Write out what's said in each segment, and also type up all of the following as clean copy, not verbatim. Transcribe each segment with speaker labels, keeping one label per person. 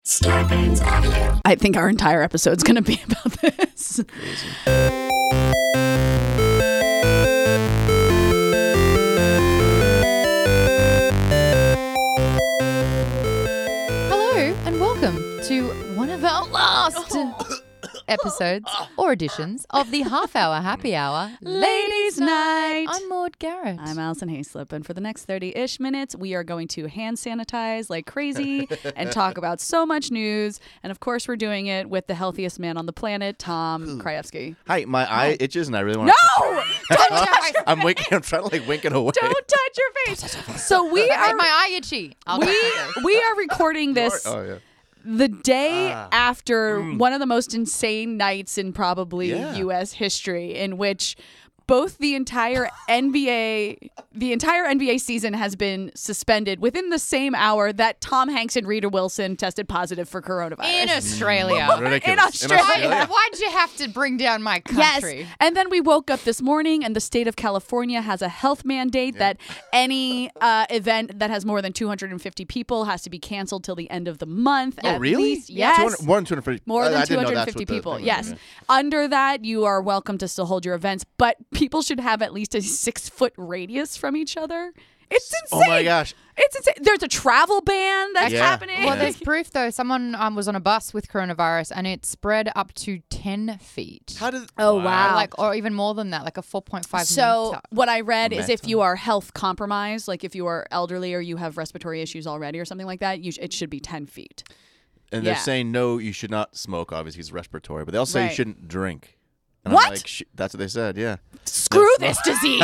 Speaker 1: Scarpins Avenue.
Speaker 2: I think our entire episode's going to be about this.
Speaker 3: Hello and welcome to one of our last episodes or editions of the Half Hour Happy Hour
Speaker 2: Ladies' Night.
Speaker 3: I'm Maud Garrett.
Speaker 2: I'm Allison Hayslip, and for the next 30-ish minutes, we are going to hand sanitize like crazy and talk about so much news. And of course, we're doing it with the healthiest man on the planet, Tom Krajewski.
Speaker 4: Hi, my eye itches and I really want
Speaker 2: No! Don't touch your
Speaker 4: I'm winking. I'm trying to like winking away.
Speaker 2: Don't touch your face. So we
Speaker 3: Make
Speaker 2: are
Speaker 3: my eye itchy.
Speaker 2: we are recording this
Speaker 4: Oh yeah.
Speaker 2: the day after one of the most insane nights in probably
Speaker 4: Yeah.
Speaker 2: U.S. history, in which both the entire NBA season has been suspended within the same hour that Tom Hanks and Rita Wilson tested positive for coronavirus.
Speaker 3: In Australia.
Speaker 4: Ridiculous.
Speaker 2: In Australia.
Speaker 3: Why'd you have to bring down my
Speaker 2: Yes.
Speaker 3: country?
Speaker 2: And then we woke up this morning and the state of California has a health mandate that any event that has more than 250 people has to be canceled till the end of the month.
Speaker 4: Oh,
Speaker 2: at
Speaker 4: really?
Speaker 2: least. Yes.
Speaker 4: More than 250.
Speaker 2: More
Speaker 4: I
Speaker 2: than
Speaker 4: didn't know that's
Speaker 2: 250
Speaker 4: what the
Speaker 2: people.
Speaker 4: thing was.
Speaker 2: Yes.
Speaker 4: Okay.
Speaker 2: Under that, you are welcome to still hold your events, but people should have at least a 6-foot radius from each other. It's insane.
Speaker 4: Oh my gosh.
Speaker 2: It's insane. There's a travel ban that's
Speaker 4: Yeah.
Speaker 2: happening.
Speaker 3: Well,
Speaker 4: Yeah.
Speaker 3: there's proof, though. Someone was on a bus with coronavirus, and it spread up to 10 feet.
Speaker 4: How did?
Speaker 2: Oh, wow.
Speaker 3: Or even more than that, like a 4.5
Speaker 2: So
Speaker 3: meter.
Speaker 2: what I read is if
Speaker 4: Meta.
Speaker 2: you are health compromised, like if you are elderly or you have respiratory issues already or something like that, it should be 10 feet.
Speaker 4: And they're
Speaker 2: Yeah.
Speaker 4: saying no, you should not smoke. Obviously, it's respiratory, but they also say
Speaker 2: Right.
Speaker 4: you shouldn't drink. And
Speaker 2: What?
Speaker 4: I'm like, that's what they said. Yeah.
Speaker 2: Screw this disease.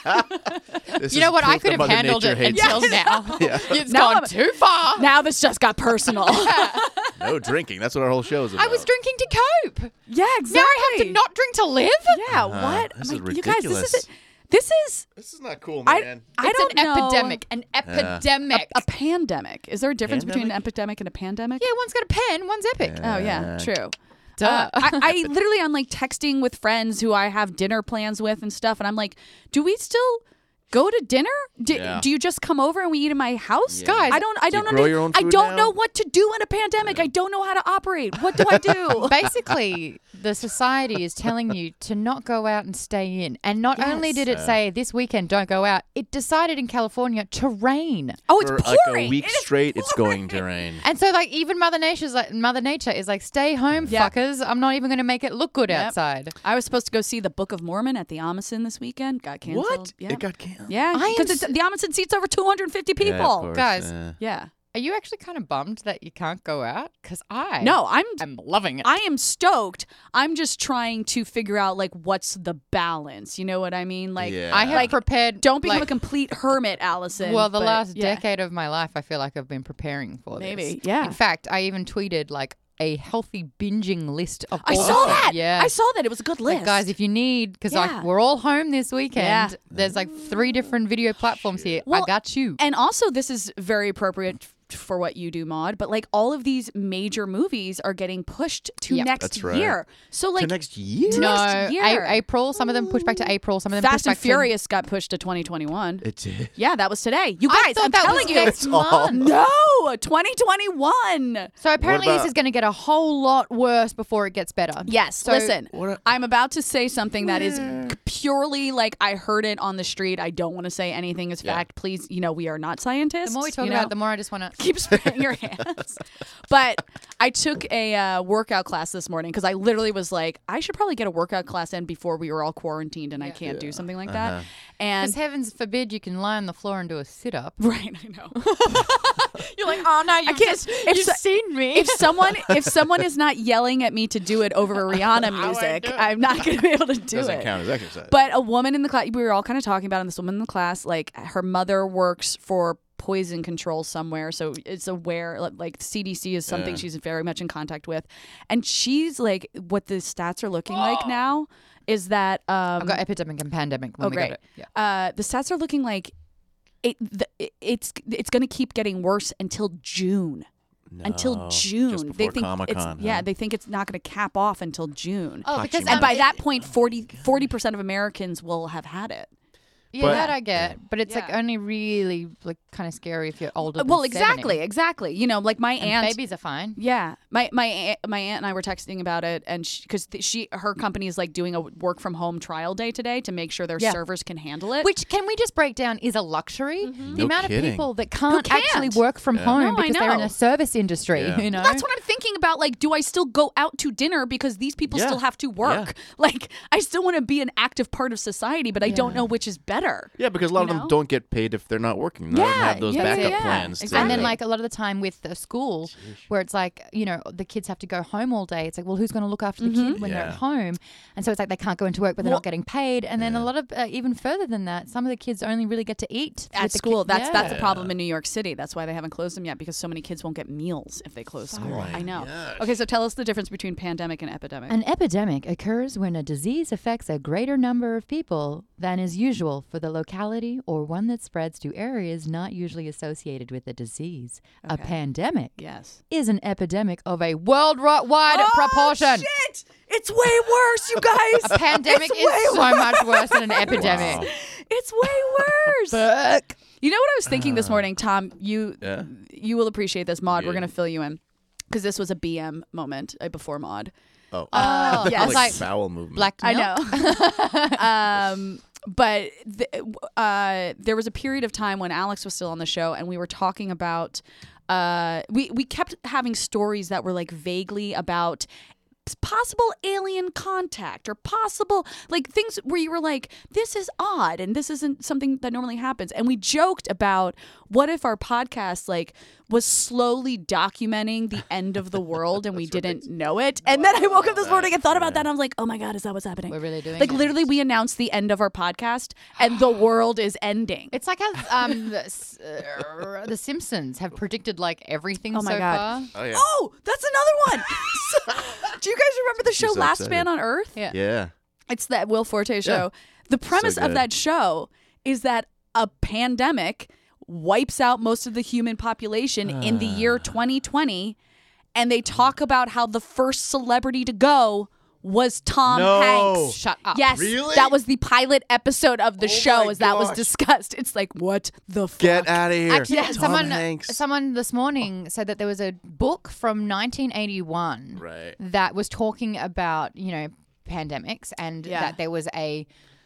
Speaker 4: This
Speaker 3: You know
Speaker 4: is
Speaker 3: what? I
Speaker 4: proof
Speaker 3: could
Speaker 4: that
Speaker 3: have
Speaker 4: Mother
Speaker 3: handled
Speaker 4: Nature
Speaker 3: it
Speaker 4: hates
Speaker 3: until
Speaker 4: us.
Speaker 3: now.
Speaker 4: Yeah.
Speaker 3: It's
Speaker 2: Now
Speaker 3: gone
Speaker 2: I'm-
Speaker 3: too far.
Speaker 2: Now this just got personal.
Speaker 4: No drinking. That's what our whole show is about.
Speaker 3: I was drinking to cope.
Speaker 2: Yeah, exactly.
Speaker 3: Now I have to not drink to live?
Speaker 2: Yeah, what?
Speaker 4: This
Speaker 2: I'm
Speaker 4: is
Speaker 2: like, you guys,
Speaker 4: ridiculous.
Speaker 2: this is
Speaker 4: This is not cool,
Speaker 2: I
Speaker 4: man.
Speaker 3: It's
Speaker 2: don't
Speaker 3: an
Speaker 2: know.
Speaker 3: epidemic. An epidemic.
Speaker 2: A pandemic. Is there a difference between an
Speaker 4: Pandemic?
Speaker 2: epidemic and a pandemic?
Speaker 3: Yeah, one's got a pen, one's epic.
Speaker 2: Oh yeah, true.
Speaker 3: Duh.
Speaker 2: I literally, I'm like texting with friends who I have dinner plans with and stuff, and I'm like, do we still go to dinner?
Speaker 4: Yeah.
Speaker 2: Do you just come over and we eat in my house?
Speaker 4: Yeah.
Speaker 3: Guys,
Speaker 2: I don't
Speaker 4: you grow your own
Speaker 2: I
Speaker 4: food
Speaker 2: don't
Speaker 4: now?
Speaker 2: know what to do in a pandemic. I don't know how to operate. What do I do?
Speaker 3: Basically, the society is telling you to not go out and stay in. And not only
Speaker 2: Yes.
Speaker 3: did it say this weekend don't go out, it decided in California to rain.
Speaker 2: Oh, it's
Speaker 4: For
Speaker 2: pouring.
Speaker 4: like a week
Speaker 2: It is
Speaker 4: straight, it's
Speaker 2: pouring.
Speaker 4: going to rain.
Speaker 3: And so like even Mother Nature is like, stay home,
Speaker 2: Yep.
Speaker 3: fuckers. I'm not even gonna make it look good
Speaker 2: Yep.
Speaker 3: outside.
Speaker 2: I was supposed to go see the Book of Mormon at the Amundsen this weekend. Got canceled.
Speaker 4: What?
Speaker 2: Yeah.
Speaker 4: It got canceled.
Speaker 2: Yeah,
Speaker 3: I am
Speaker 2: because the Amundsen seats over 250
Speaker 4: Yeah, of
Speaker 2: people.
Speaker 4: course,
Speaker 3: Guys.
Speaker 4: yeah.
Speaker 2: Yeah.
Speaker 3: Are you actually kind of bummed that you can't go out? Because
Speaker 2: No, I'm
Speaker 3: loving it.
Speaker 2: I am stoked. I'm just trying to figure out like what's the balance. You know what I mean? Like
Speaker 4: Yeah.
Speaker 3: I have
Speaker 2: like,
Speaker 3: prepared.
Speaker 2: don't become
Speaker 3: like,
Speaker 2: a complete hermit, Allison.
Speaker 3: Well, the
Speaker 2: but,
Speaker 3: last
Speaker 2: yeah.
Speaker 3: decade of my life, I feel like I've been preparing for
Speaker 2: Maybe,
Speaker 3: this.
Speaker 2: yeah.
Speaker 3: In fact, I even tweeted like a healthy binging list of.
Speaker 2: I
Speaker 3: all
Speaker 2: saw
Speaker 3: of them.
Speaker 2: that.
Speaker 3: Yeah,
Speaker 2: I saw that. It was a good list.
Speaker 3: Like, guys, if you need, because
Speaker 2: Yeah.
Speaker 3: we're all home this weekend.
Speaker 2: Yeah.
Speaker 3: There's like 3 different video platforms here.
Speaker 2: Well,
Speaker 3: I got you.
Speaker 2: And also, this is very appropriate for what you do, Maud, but like all of these major movies are getting pushed to
Speaker 3: Yep.
Speaker 2: next
Speaker 4: That's right.
Speaker 2: year. So like
Speaker 4: To next year?
Speaker 2: to
Speaker 3: no,
Speaker 2: next year.
Speaker 3: April. Some of them pushed back to April. Some of them
Speaker 2: Fast
Speaker 3: pushed
Speaker 2: and
Speaker 3: back
Speaker 2: Furious got pushed to 2021.
Speaker 4: It did.
Speaker 2: Yeah, that was today. You
Speaker 3: I
Speaker 2: guys,
Speaker 3: thought
Speaker 2: I'm
Speaker 3: that
Speaker 2: telling
Speaker 3: was
Speaker 2: you.
Speaker 3: next month.
Speaker 2: No, 2021.
Speaker 3: So apparently
Speaker 4: What
Speaker 3: this
Speaker 4: about-
Speaker 3: is going to get a whole lot worse before it gets better.
Speaker 2: Yes,
Speaker 3: So-
Speaker 2: listen.
Speaker 4: What
Speaker 2: I'm about to say something that is purely like I heard it on the street. I don't want to say anything as
Speaker 4: Yeah.
Speaker 2: fact. Please, we are not scientists.
Speaker 3: The more we talk
Speaker 2: you
Speaker 3: about
Speaker 2: know?
Speaker 3: it, the more I just want to.
Speaker 2: Keep spraying your hands. But I took a workout class this morning because I literally was like, I should probably get a workout class in before we were all quarantined and I can't do something like that. And
Speaker 3: Because heavens forbid you can lie on the floor and do a sit up.
Speaker 2: right, I know.
Speaker 3: You're like, oh no,
Speaker 2: I can't.
Speaker 3: you've seen me.
Speaker 2: If someone is not yelling at me to do it over Rihanna music,
Speaker 3: do it.
Speaker 2: I'm not going to be able to do
Speaker 4: Doesn't
Speaker 2: it.
Speaker 4: count as exercise.
Speaker 2: But a woman in the class, we were all kind of talking about it, and this woman in the class, like her mother works for poison control somewhere, so it's aware, like CDC is something she's very much in contact with, and she's like, what the stats are looking like now is that
Speaker 3: I've got epidemic and pandemic. When we
Speaker 2: great.
Speaker 3: got it. Yeah.
Speaker 2: The stats are looking like it's going to keep getting worse until June. Until June,
Speaker 4: Just
Speaker 2: they
Speaker 4: before
Speaker 2: think
Speaker 4: Comic-Con,
Speaker 2: it's, yeah,
Speaker 4: huh?
Speaker 2: they think it's not going to cap off until June.
Speaker 3: Oh, because
Speaker 2: And by that point, 40% of Americans will have had it.
Speaker 3: Yeah,
Speaker 4: But-
Speaker 3: that I get, but it's like
Speaker 2: Yeah.
Speaker 3: only really like kind of scary if you're older. Than
Speaker 2: Well,
Speaker 3: 70.
Speaker 2: exactly. You know, like my
Speaker 3: And
Speaker 2: aunt.
Speaker 3: babies are fine.
Speaker 2: Yeah, my aunt and I were texting about it, and because her company is like doing a work from home trial day today to make sure their
Speaker 3: Yeah.
Speaker 2: servers can handle it.
Speaker 3: Which can we just break down is a luxury. The
Speaker 4: No
Speaker 3: amount
Speaker 4: kidding.
Speaker 3: of people that can't
Speaker 2: can't?
Speaker 3: actually work from
Speaker 4: Yeah.
Speaker 3: home
Speaker 2: No, I
Speaker 3: because they're in
Speaker 2: know.
Speaker 3: a service industry.
Speaker 4: Yeah.
Speaker 3: You know,
Speaker 2: That's what I'm thinking about. Like, do I still go out to dinner because these people
Speaker 4: Yeah.
Speaker 2: still have to work? Like, I still want to be an active part of society, but I don't know which is better.
Speaker 4: Yeah, because a lot of
Speaker 2: You
Speaker 4: them
Speaker 2: know?
Speaker 4: don't get paid if they're not working. They don't
Speaker 2: Yeah,
Speaker 4: have those
Speaker 2: yeah,
Speaker 4: backup
Speaker 2: yeah.
Speaker 4: plans. to-
Speaker 2: Exactly.
Speaker 3: And then, like, a lot of the time with the school, where it's like, you know, the kids have to go home all day. It's like, well, who's going to look after the kid when they're
Speaker 4: Yeah.
Speaker 3: at home? And so it's like they can't go into work, but they're
Speaker 2: Well-
Speaker 3: not getting paid. And then a lot of, even further than that, some of the kids only really get to eat
Speaker 2: At
Speaker 3: with the
Speaker 2: school, that's
Speaker 3: yeah.
Speaker 2: the problem in New York City. That's why they haven't closed them yet, because so many kids won't get meals if they close school.
Speaker 4: my
Speaker 2: I know.
Speaker 4: gosh.
Speaker 2: Okay, so tell us the difference between pandemic and epidemic.
Speaker 3: An epidemic occurs when a disease affects a greater number of people than is usual for the locality or one that spreads to areas not usually associated with the disease. A
Speaker 2: Okay.
Speaker 3: pandemic
Speaker 2: Yes.
Speaker 3: is an epidemic of a worldwide proportion.
Speaker 2: Shit! It's way worse, you guys.
Speaker 3: A pandemic is so much worse than an epidemic.
Speaker 4: Wow.
Speaker 2: It's way worse. You know what I was thinking this morning, Tom? You will appreciate this, Maud. We're
Speaker 4: Yeah.
Speaker 2: gonna fill you in because this was a BM moment before Maud.
Speaker 4: Oh,
Speaker 2: yes.
Speaker 4: like bowel movement.
Speaker 3: Black
Speaker 2: I
Speaker 3: milk.
Speaker 2: know. But there was a period of time when Alex was still on the show, and we were talking about. We kept having stories that were like vaguely about possible alien contact or possible like things where you were like, this is odd and this isn't something that normally happens. And we joked about what if our podcast like was slowly documenting the end of the world and we didn't know it. And then I woke up this morning and thought about that and I was like, oh my God, is that what's happening?
Speaker 3: We're really doing
Speaker 2: like
Speaker 3: it.
Speaker 2: literally we announced the end of our podcast and the world is ending.
Speaker 3: It's like how the Simpsons have predicted like everything
Speaker 2: Oh my
Speaker 3: so
Speaker 2: God.
Speaker 3: far.
Speaker 4: Oh yeah.
Speaker 2: Oh, that's another one. Do you guys remember the show
Speaker 4: so
Speaker 2: Last
Speaker 4: excited.
Speaker 2: Man on Earth?
Speaker 3: Yeah.
Speaker 4: Yeah.
Speaker 2: It's that Will Forte show. The premise of
Speaker 4: good.
Speaker 2: that show is that a pandemic wipes out most of the human population in the year 2020, and they talk about how the first celebrity to go was Tom
Speaker 4: No.
Speaker 2: Hanks.
Speaker 3: Shut up.
Speaker 2: Yes,
Speaker 4: Really?
Speaker 2: that was the pilot episode of the show.
Speaker 4: my
Speaker 2: As that was
Speaker 4: gosh.
Speaker 2: discussed, it's like what the fuck?
Speaker 4: Get out of here.
Speaker 3: Actually,
Speaker 4: Tom Hanks.
Speaker 3: someone this morning said that there was a book from 1981
Speaker 4: Right.
Speaker 3: that was talking about, you know, pandemics and
Speaker 2: Yeah.
Speaker 3: that there was a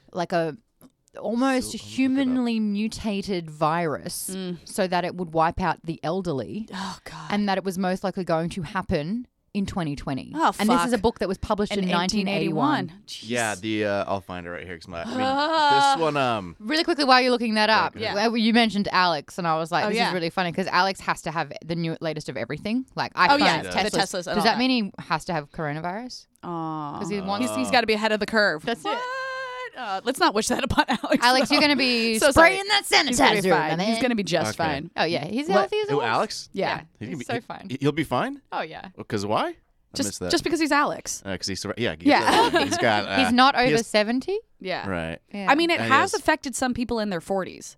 Speaker 3: almost humanly mutated virus so that it would wipe out the elderly
Speaker 2: Oh God.
Speaker 3: and that it was most likely going to happen in 2020.
Speaker 2: Oh,
Speaker 3: and this
Speaker 2: fuck.
Speaker 3: is a book that was published in 1981.
Speaker 2: Jeez.
Speaker 4: Yeah, the I'll find it right here. 'Cause this one,
Speaker 3: Really quickly, while you're looking that up,
Speaker 2: Yeah.
Speaker 3: you mentioned Alex, and I was like,
Speaker 2: Oh,
Speaker 3: this
Speaker 2: yeah.
Speaker 3: is really funny because Alex has to have the latest of everything, like
Speaker 2: Oh,
Speaker 3: iPhones,
Speaker 2: yeah,
Speaker 4: the
Speaker 3: Teslas.
Speaker 2: Teslas and all
Speaker 3: Does that
Speaker 2: that.
Speaker 3: mean he has to have coronavirus?
Speaker 2: Aw.
Speaker 3: 'Cause he wants-
Speaker 2: he's got to be ahead of the curve.
Speaker 3: That's it.
Speaker 2: What? Let's not wish that upon Alex.
Speaker 3: Alex,
Speaker 2: though.
Speaker 3: you're going to be
Speaker 2: So sorry.
Speaker 3: spraying that
Speaker 2: He's gonna be
Speaker 3: sanitizer.
Speaker 2: fine.
Speaker 3: my
Speaker 2: He's
Speaker 3: man.
Speaker 2: going to be just
Speaker 4: Okay.
Speaker 2: fine.
Speaker 3: Oh yeah, he's
Speaker 2: What-
Speaker 3: healthy as
Speaker 4: who,
Speaker 3: always.
Speaker 4: Alex?
Speaker 2: Yeah.
Speaker 3: He's so fine.
Speaker 4: He'll be fine.
Speaker 3: Oh yeah.
Speaker 4: Because why? I missed that.
Speaker 2: Just because he's Alex.
Speaker 4: Because he's yeah.
Speaker 2: Yeah.
Speaker 4: He's got.
Speaker 3: He's not
Speaker 4: he
Speaker 3: over
Speaker 4: has-
Speaker 3: 70.
Speaker 2: Yeah.
Speaker 4: Right.
Speaker 3: Yeah.
Speaker 2: I mean, it
Speaker 4: And
Speaker 2: has
Speaker 4: he is-
Speaker 2: affected some people in their 40s.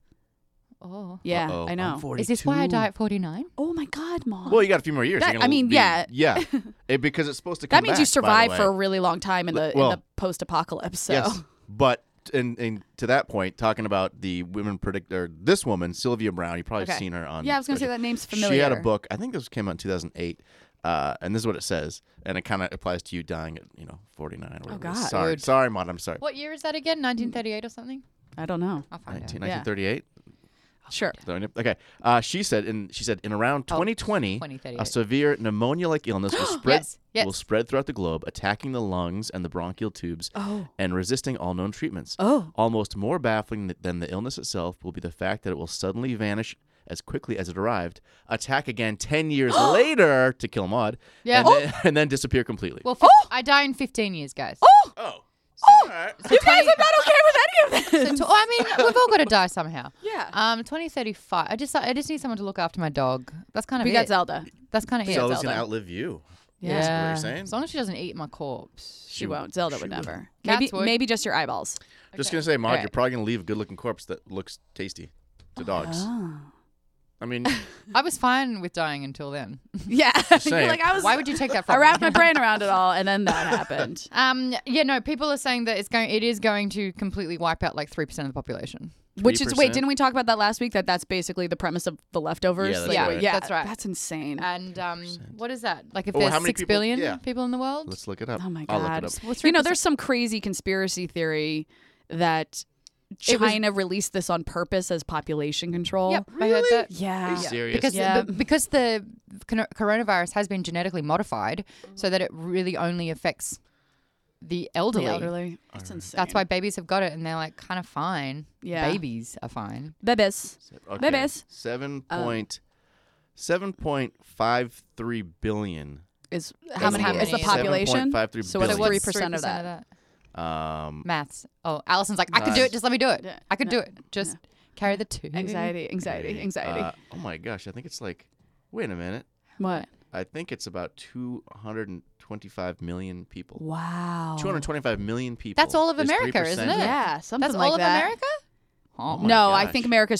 Speaker 3: oh.
Speaker 2: Yeah,
Speaker 4: Uh-oh,
Speaker 2: I
Speaker 4: I'm
Speaker 2: know.
Speaker 4: 42.
Speaker 3: Is this why I die at 49?
Speaker 2: Oh my God, Mom.
Speaker 4: Well, you got a few more years.
Speaker 2: That-
Speaker 4: You're gonna
Speaker 2: I mean,
Speaker 4: be-
Speaker 2: yeah.
Speaker 4: Yeah. Because it's supposed to come
Speaker 2: that means
Speaker 4: back,
Speaker 2: you
Speaker 4: by the
Speaker 2: survive
Speaker 4: way.
Speaker 2: for a really long time in the
Speaker 4: Well,
Speaker 2: post-apocalypse. So.
Speaker 4: Yes. But and to that point, talking about the women predictor, this woman, Sylvia Brown, you've probably
Speaker 2: Okay.
Speaker 4: seen her on.
Speaker 2: Yeah, I was going to say that name's familiar.
Speaker 4: She had a book. I think this came out in 2008. And this is what it says, and it kind of applies to you dying at 49 or whatever.
Speaker 2: Oh, God.
Speaker 4: Sorry,
Speaker 3: Dude.
Speaker 4: sorry, Maud. I'm sorry.
Speaker 3: What year is that again? 1938 or something?
Speaker 2: I don't know.
Speaker 3: I'll find out.
Speaker 4: 1938.
Speaker 2: Sure.
Speaker 4: Okay. She said in around 2020,
Speaker 3: 2038.
Speaker 4: a severe pneumonia-like illness will spread
Speaker 3: Yes.
Speaker 4: will spread throughout the globe, attacking the lungs and the bronchial tubes, and resisting all known treatments.
Speaker 2: Oh.
Speaker 4: Almost more baffling than the illness itself will be the fact that it will suddenly vanish as quickly as it arrived, attack again 10 years later to kill Maud,
Speaker 3: Yeah.
Speaker 4: and then disappear completely.
Speaker 3: Well, I die in 15 years, guys.
Speaker 4: Oh. All right.
Speaker 2: You guys are not okay with any of this.
Speaker 3: I mean, we've all got to die somehow.
Speaker 2: Yeah.
Speaker 3: 2035. I just need someone to look after my dog. That's kind of
Speaker 2: We
Speaker 3: it.
Speaker 2: got Zelda.
Speaker 3: That's kind of it.
Speaker 4: Zelda's
Speaker 2: Zelda.
Speaker 4: going to outlive you.
Speaker 3: Yeah.
Speaker 4: That's what you're saying?
Speaker 3: As long as she doesn't eat my corpse.
Speaker 2: She won't. Zelda
Speaker 4: she
Speaker 2: would
Speaker 4: wouldn't.
Speaker 2: never.
Speaker 3: Cats would.
Speaker 2: Maybe just your eyeballs.
Speaker 4: Just going to say, Maud,
Speaker 3: Alright.
Speaker 4: you're probably going to leave a good-looking corpse that looks tasty to dogs. I mean,
Speaker 3: I was fine with dying until then.
Speaker 2: Yeah.
Speaker 4: saying.
Speaker 2: You're like,
Speaker 3: Why would you take that
Speaker 2: I
Speaker 3: from
Speaker 2: wrapped
Speaker 3: me?
Speaker 2: my brain around it all, and then that happened.
Speaker 3: Yeah, no, people are saying that it is going to completely wipe out like 3% of the population.
Speaker 2: Which is,
Speaker 4: 3%?
Speaker 2: wait, didn't we talk about that last week? That's basically the premise of The Leftovers?
Speaker 4: Yeah, that's
Speaker 2: Like,
Speaker 4: right.
Speaker 2: yeah,
Speaker 3: That's right.
Speaker 2: That's insane.
Speaker 3: And what is that? Like if
Speaker 4: Oh,
Speaker 3: there's
Speaker 4: how many
Speaker 3: 6
Speaker 4: people-
Speaker 3: billion
Speaker 4: yeah.
Speaker 3: people in the world?
Speaker 4: let's look it up.
Speaker 2: Oh my
Speaker 4: I'll look
Speaker 2: God.
Speaker 4: it up.
Speaker 3: What's
Speaker 2: You know,
Speaker 3: 3%?
Speaker 2: there's some crazy conspiracy theory that China released this on purpose as population control.
Speaker 3: Yep, I heard that.
Speaker 2: Yeah.
Speaker 4: Are you serious?
Speaker 3: Because
Speaker 2: Yeah.
Speaker 3: because the coronavirus has been genetically modified so that it really only affects the elderly.
Speaker 2: The elderly. That's insane.
Speaker 3: That's why babies have got it and they're like kind of fine.
Speaker 2: Yeah.
Speaker 3: Babies are fine.
Speaker 2: Babies.
Speaker 4: Okay.
Speaker 2: Babies.
Speaker 4: 7.53 billion.
Speaker 2: Is
Speaker 3: That's
Speaker 2: how many
Speaker 3: how
Speaker 2: is the
Speaker 3: many.
Speaker 2: population?
Speaker 4: 7.53
Speaker 2: So what's
Speaker 4: billion.
Speaker 2: 3% of that?
Speaker 3: Maths. Oh, Allison's like, I could do it. Just let me do it.
Speaker 2: Yeah.
Speaker 3: I could do it. Just carry the 2.
Speaker 2: Anxiety.
Speaker 4: Oh my gosh, I think it's like, wait a minute.
Speaker 2: What?
Speaker 4: I think it's about 225 million people.
Speaker 2: Wow.
Speaker 4: 225 million people.
Speaker 3: That's all of
Speaker 4: is
Speaker 3: America,
Speaker 4: 3%.
Speaker 3: isn't it?
Speaker 2: Yeah, something
Speaker 3: That's
Speaker 2: like
Speaker 3: all of
Speaker 2: that.
Speaker 3: America?
Speaker 4: Oh my
Speaker 2: No, I
Speaker 4: gosh.
Speaker 2: think America's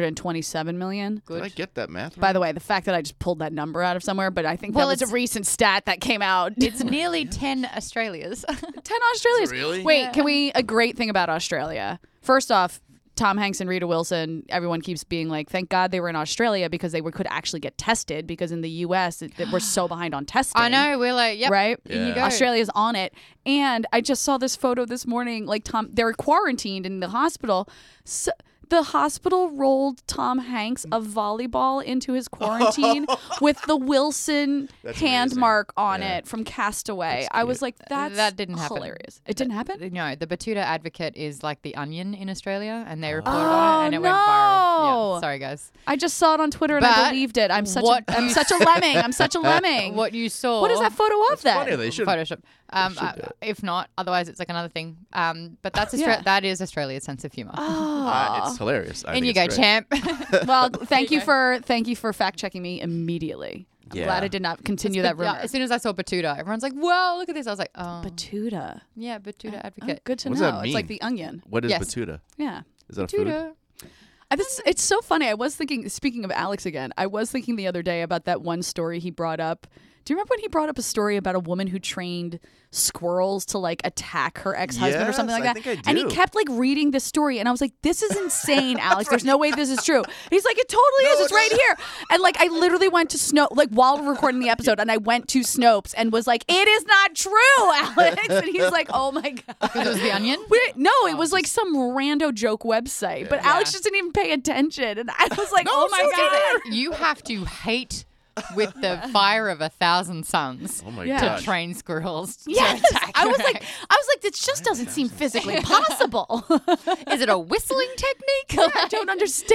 Speaker 2: 327 million.
Speaker 4: Did I get that math right?
Speaker 2: By the way, the fact that I just pulled that number out of somewhere, but I think
Speaker 3: Well,
Speaker 2: that was a
Speaker 3: it's-
Speaker 2: recent stat that came out.
Speaker 3: It's nearly 10 Australias.
Speaker 2: 10 Australias.
Speaker 4: Really?
Speaker 2: Wait, can we? A great thing about Australia. First off, Tom Hanks and Rita Wilson, everyone keeps being like, thank God they were in Australia because they could actually get tested because in the U.S. We're so behind on testing.
Speaker 3: I know. We're like, yep.
Speaker 2: Right?
Speaker 3: In you
Speaker 4: Yeah.
Speaker 3: go.
Speaker 2: Australia's on it. And I just saw this photo this morning. Like they're quarantined in the hospital. So, the hospital rolled Tom Hanks a volleyball into his quarantine with the Wilson
Speaker 4: That's
Speaker 2: hand
Speaker 4: amazing.
Speaker 2: mark on
Speaker 4: Yeah.
Speaker 2: it from Castaway.
Speaker 4: That's
Speaker 2: I was
Speaker 4: cute.
Speaker 2: like,
Speaker 3: That didn't happen.
Speaker 2: hilarious. It didn't happen?
Speaker 3: No, the Batuta Advocate is like the Onion in Australia, and they reported
Speaker 2: Oh,
Speaker 3: on it, and it went viral.
Speaker 2: no.
Speaker 3: Yeah, sorry, guys.
Speaker 2: I just saw it on Twitter and
Speaker 3: But
Speaker 2: I believed it. I'm such
Speaker 3: what
Speaker 2: I'm
Speaker 3: you-
Speaker 2: such a lemming. I'm such a lemming.
Speaker 3: What you saw.
Speaker 2: What is that photo of then?
Speaker 4: Funny, they should.
Speaker 3: Photoshop.
Speaker 4: should do it.
Speaker 3: If not, otherwise it's like another thing. But that's
Speaker 2: Yeah.
Speaker 3: that is Australia's sense of humor.
Speaker 2: Oh.
Speaker 4: It's hilarious. I
Speaker 3: In
Speaker 4: think
Speaker 3: you go,
Speaker 4: it's great.
Speaker 3: champ.
Speaker 2: Well, thank you for fact checking me immediately. I'm
Speaker 4: Yeah.
Speaker 2: glad I did not continue that rumor.
Speaker 3: Yeah, as soon as I saw Batuta, everyone's like, "Wow, look at this!" I was like, "Oh,
Speaker 2: Batuta.
Speaker 3: yeah, Batuta
Speaker 2: Oh,
Speaker 3: Advocate."
Speaker 2: good to
Speaker 4: What does
Speaker 2: know.
Speaker 4: that
Speaker 2: It's like
Speaker 4: mean?
Speaker 2: the onion.
Speaker 4: What is
Speaker 3: Yes.
Speaker 4: Batuta?
Speaker 2: Yeah.
Speaker 4: Is that a food?
Speaker 3: Batuta.
Speaker 2: It's so funny. I was thinking, speaking of Alex again, I was thinking the other day about that one story he brought up. Do you remember when he brought up a story about a woman who trained squirrels to like attack her ex-husband or
Speaker 4: Yes,
Speaker 2: something like
Speaker 4: I
Speaker 2: that?
Speaker 4: think I
Speaker 2: And he
Speaker 4: do.
Speaker 2: kept like reading this story and I was like, this is insane, Alex. There's no way this is true. He's like, it totally is. It's right here. And like I literally went to Snopes, like while we're recording the episode, and I went to Snopes and was like, it is not true, Alex. And he's like, oh my God.
Speaker 3: Because it was the Onion.
Speaker 2: No, it was like some rando joke website, but Alex just didn't even pay attention, and I was like, "Oh my God!"
Speaker 3: You have to hate with the fire of 1,000 suns
Speaker 4: Oh my
Speaker 2: Yeah.
Speaker 3: to
Speaker 4: gosh.
Speaker 3: train squirrels. to
Speaker 2: Yes,
Speaker 3: attack
Speaker 2: I was
Speaker 3: your
Speaker 2: like,
Speaker 3: ex.
Speaker 2: this just doesn't seem physically possible.
Speaker 3: Is it a whistling technique?
Speaker 2: I don't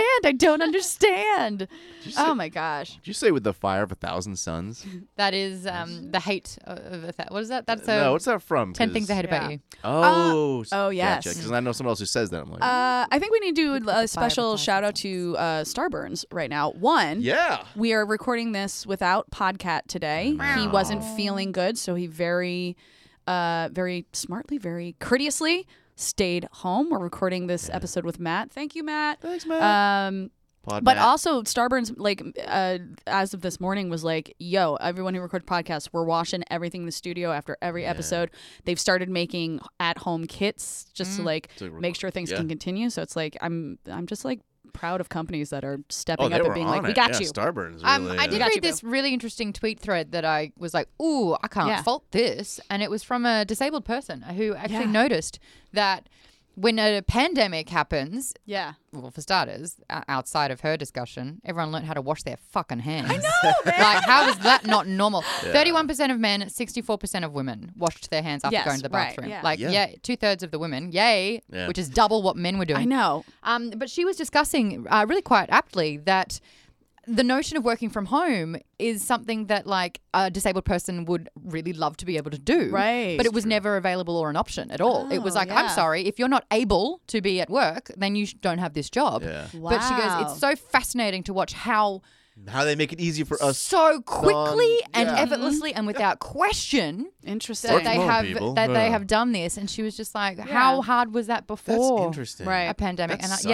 Speaker 2: understand. Oh my gosh.
Speaker 4: Did you say with the fire of 1,000 suns?
Speaker 3: That is the hate of what is that? That's
Speaker 4: No, what's that from?
Speaker 3: 10 things I hate
Speaker 2: Yeah.
Speaker 3: about you.
Speaker 2: oh, yes.
Speaker 4: Because I know someone else who says that. I'm like,
Speaker 2: I think we need to do a
Speaker 3: fire
Speaker 2: special
Speaker 3: of
Speaker 2: shout out to Starburns right now. One,
Speaker 4: yeah.
Speaker 2: we are recording this without Podcat today. He wasn't feeling good, so he very smartly, very courteously stayed home. We're recording this episode with Matt. Thank you, Matt.
Speaker 4: Thanks, man.
Speaker 2: But
Speaker 4: Matt.
Speaker 2: also, Starburns, like, as of this morning, was like, yo, everyone who records podcasts, we're washing everything in the studio after every episode. They've started making at-home kits just to, like,
Speaker 4: To
Speaker 2: make sure things
Speaker 4: yeah.
Speaker 2: can continue. So it's like, I'm just, like, proud of companies that are
Speaker 4: Oh,
Speaker 2: stepping
Speaker 4: they
Speaker 2: up
Speaker 4: were
Speaker 2: and being
Speaker 4: on
Speaker 2: like,
Speaker 4: it.
Speaker 2: we got
Speaker 4: yeah,
Speaker 2: you.
Speaker 4: Starburns.
Speaker 3: I
Speaker 4: Really,
Speaker 3: did
Speaker 2: got
Speaker 3: read
Speaker 2: you, boo.
Speaker 3: this really interesting tweet thread that I was like, ooh, I can't
Speaker 2: Yeah.
Speaker 3: fault this. And it was from a disabled person who actually
Speaker 2: Yeah.
Speaker 3: noticed that when a pandemic happens,
Speaker 2: Yeah.
Speaker 3: well, for starters, outside of her discussion, everyone learned how to wash their fucking hands. I know, man. Like, how is that not normal? 31% of men, 64% of women washed their hands after
Speaker 2: Yes,
Speaker 3: going to the
Speaker 2: right,
Speaker 3: bathroom.
Speaker 2: yeah.
Speaker 3: Like,
Speaker 4: Yeah.
Speaker 3: 2/3 of the women, yay,
Speaker 4: Yeah.
Speaker 3: which is double what men were doing.
Speaker 2: I know.
Speaker 3: But she was discussing really quite aptly that the notion of working from home is something that like a disabled person would really love to be able to do.
Speaker 2: Right.
Speaker 3: But it was never available or an option at all. It was
Speaker 2: Oh,
Speaker 3: like, I'm
Speaker 2: yeah.
Speaker 3: sorry, if you're not able to be at work, then you don't have this job.
Speaker 4: Yeah.
Speaker 3: But she goes,
Speaker 2: Wow.
Speaker 3: it's so fascinating to watch how
Speaker 4: How they make it easy for us.
Speaker 3: so quickly and
Speaker 4: yeah.
Speaker 3: effortlessly and without question
Speaker 2: Interesting.
Speaker 3: that they
Speaker 4: from home,
Speaker 3: have
Speaker 4: people.
Speaker 3: that they
Speaker 4: Yeah.
Speaker 3: have done this. And she was just like, how hard was that before?
Speaker 4: That's interesting.
Speaker 2: Right.
Speaker 3: A pandemic.
Speaker 4: That's
Speaker 3: and yeah,
Speaker 4: sucky.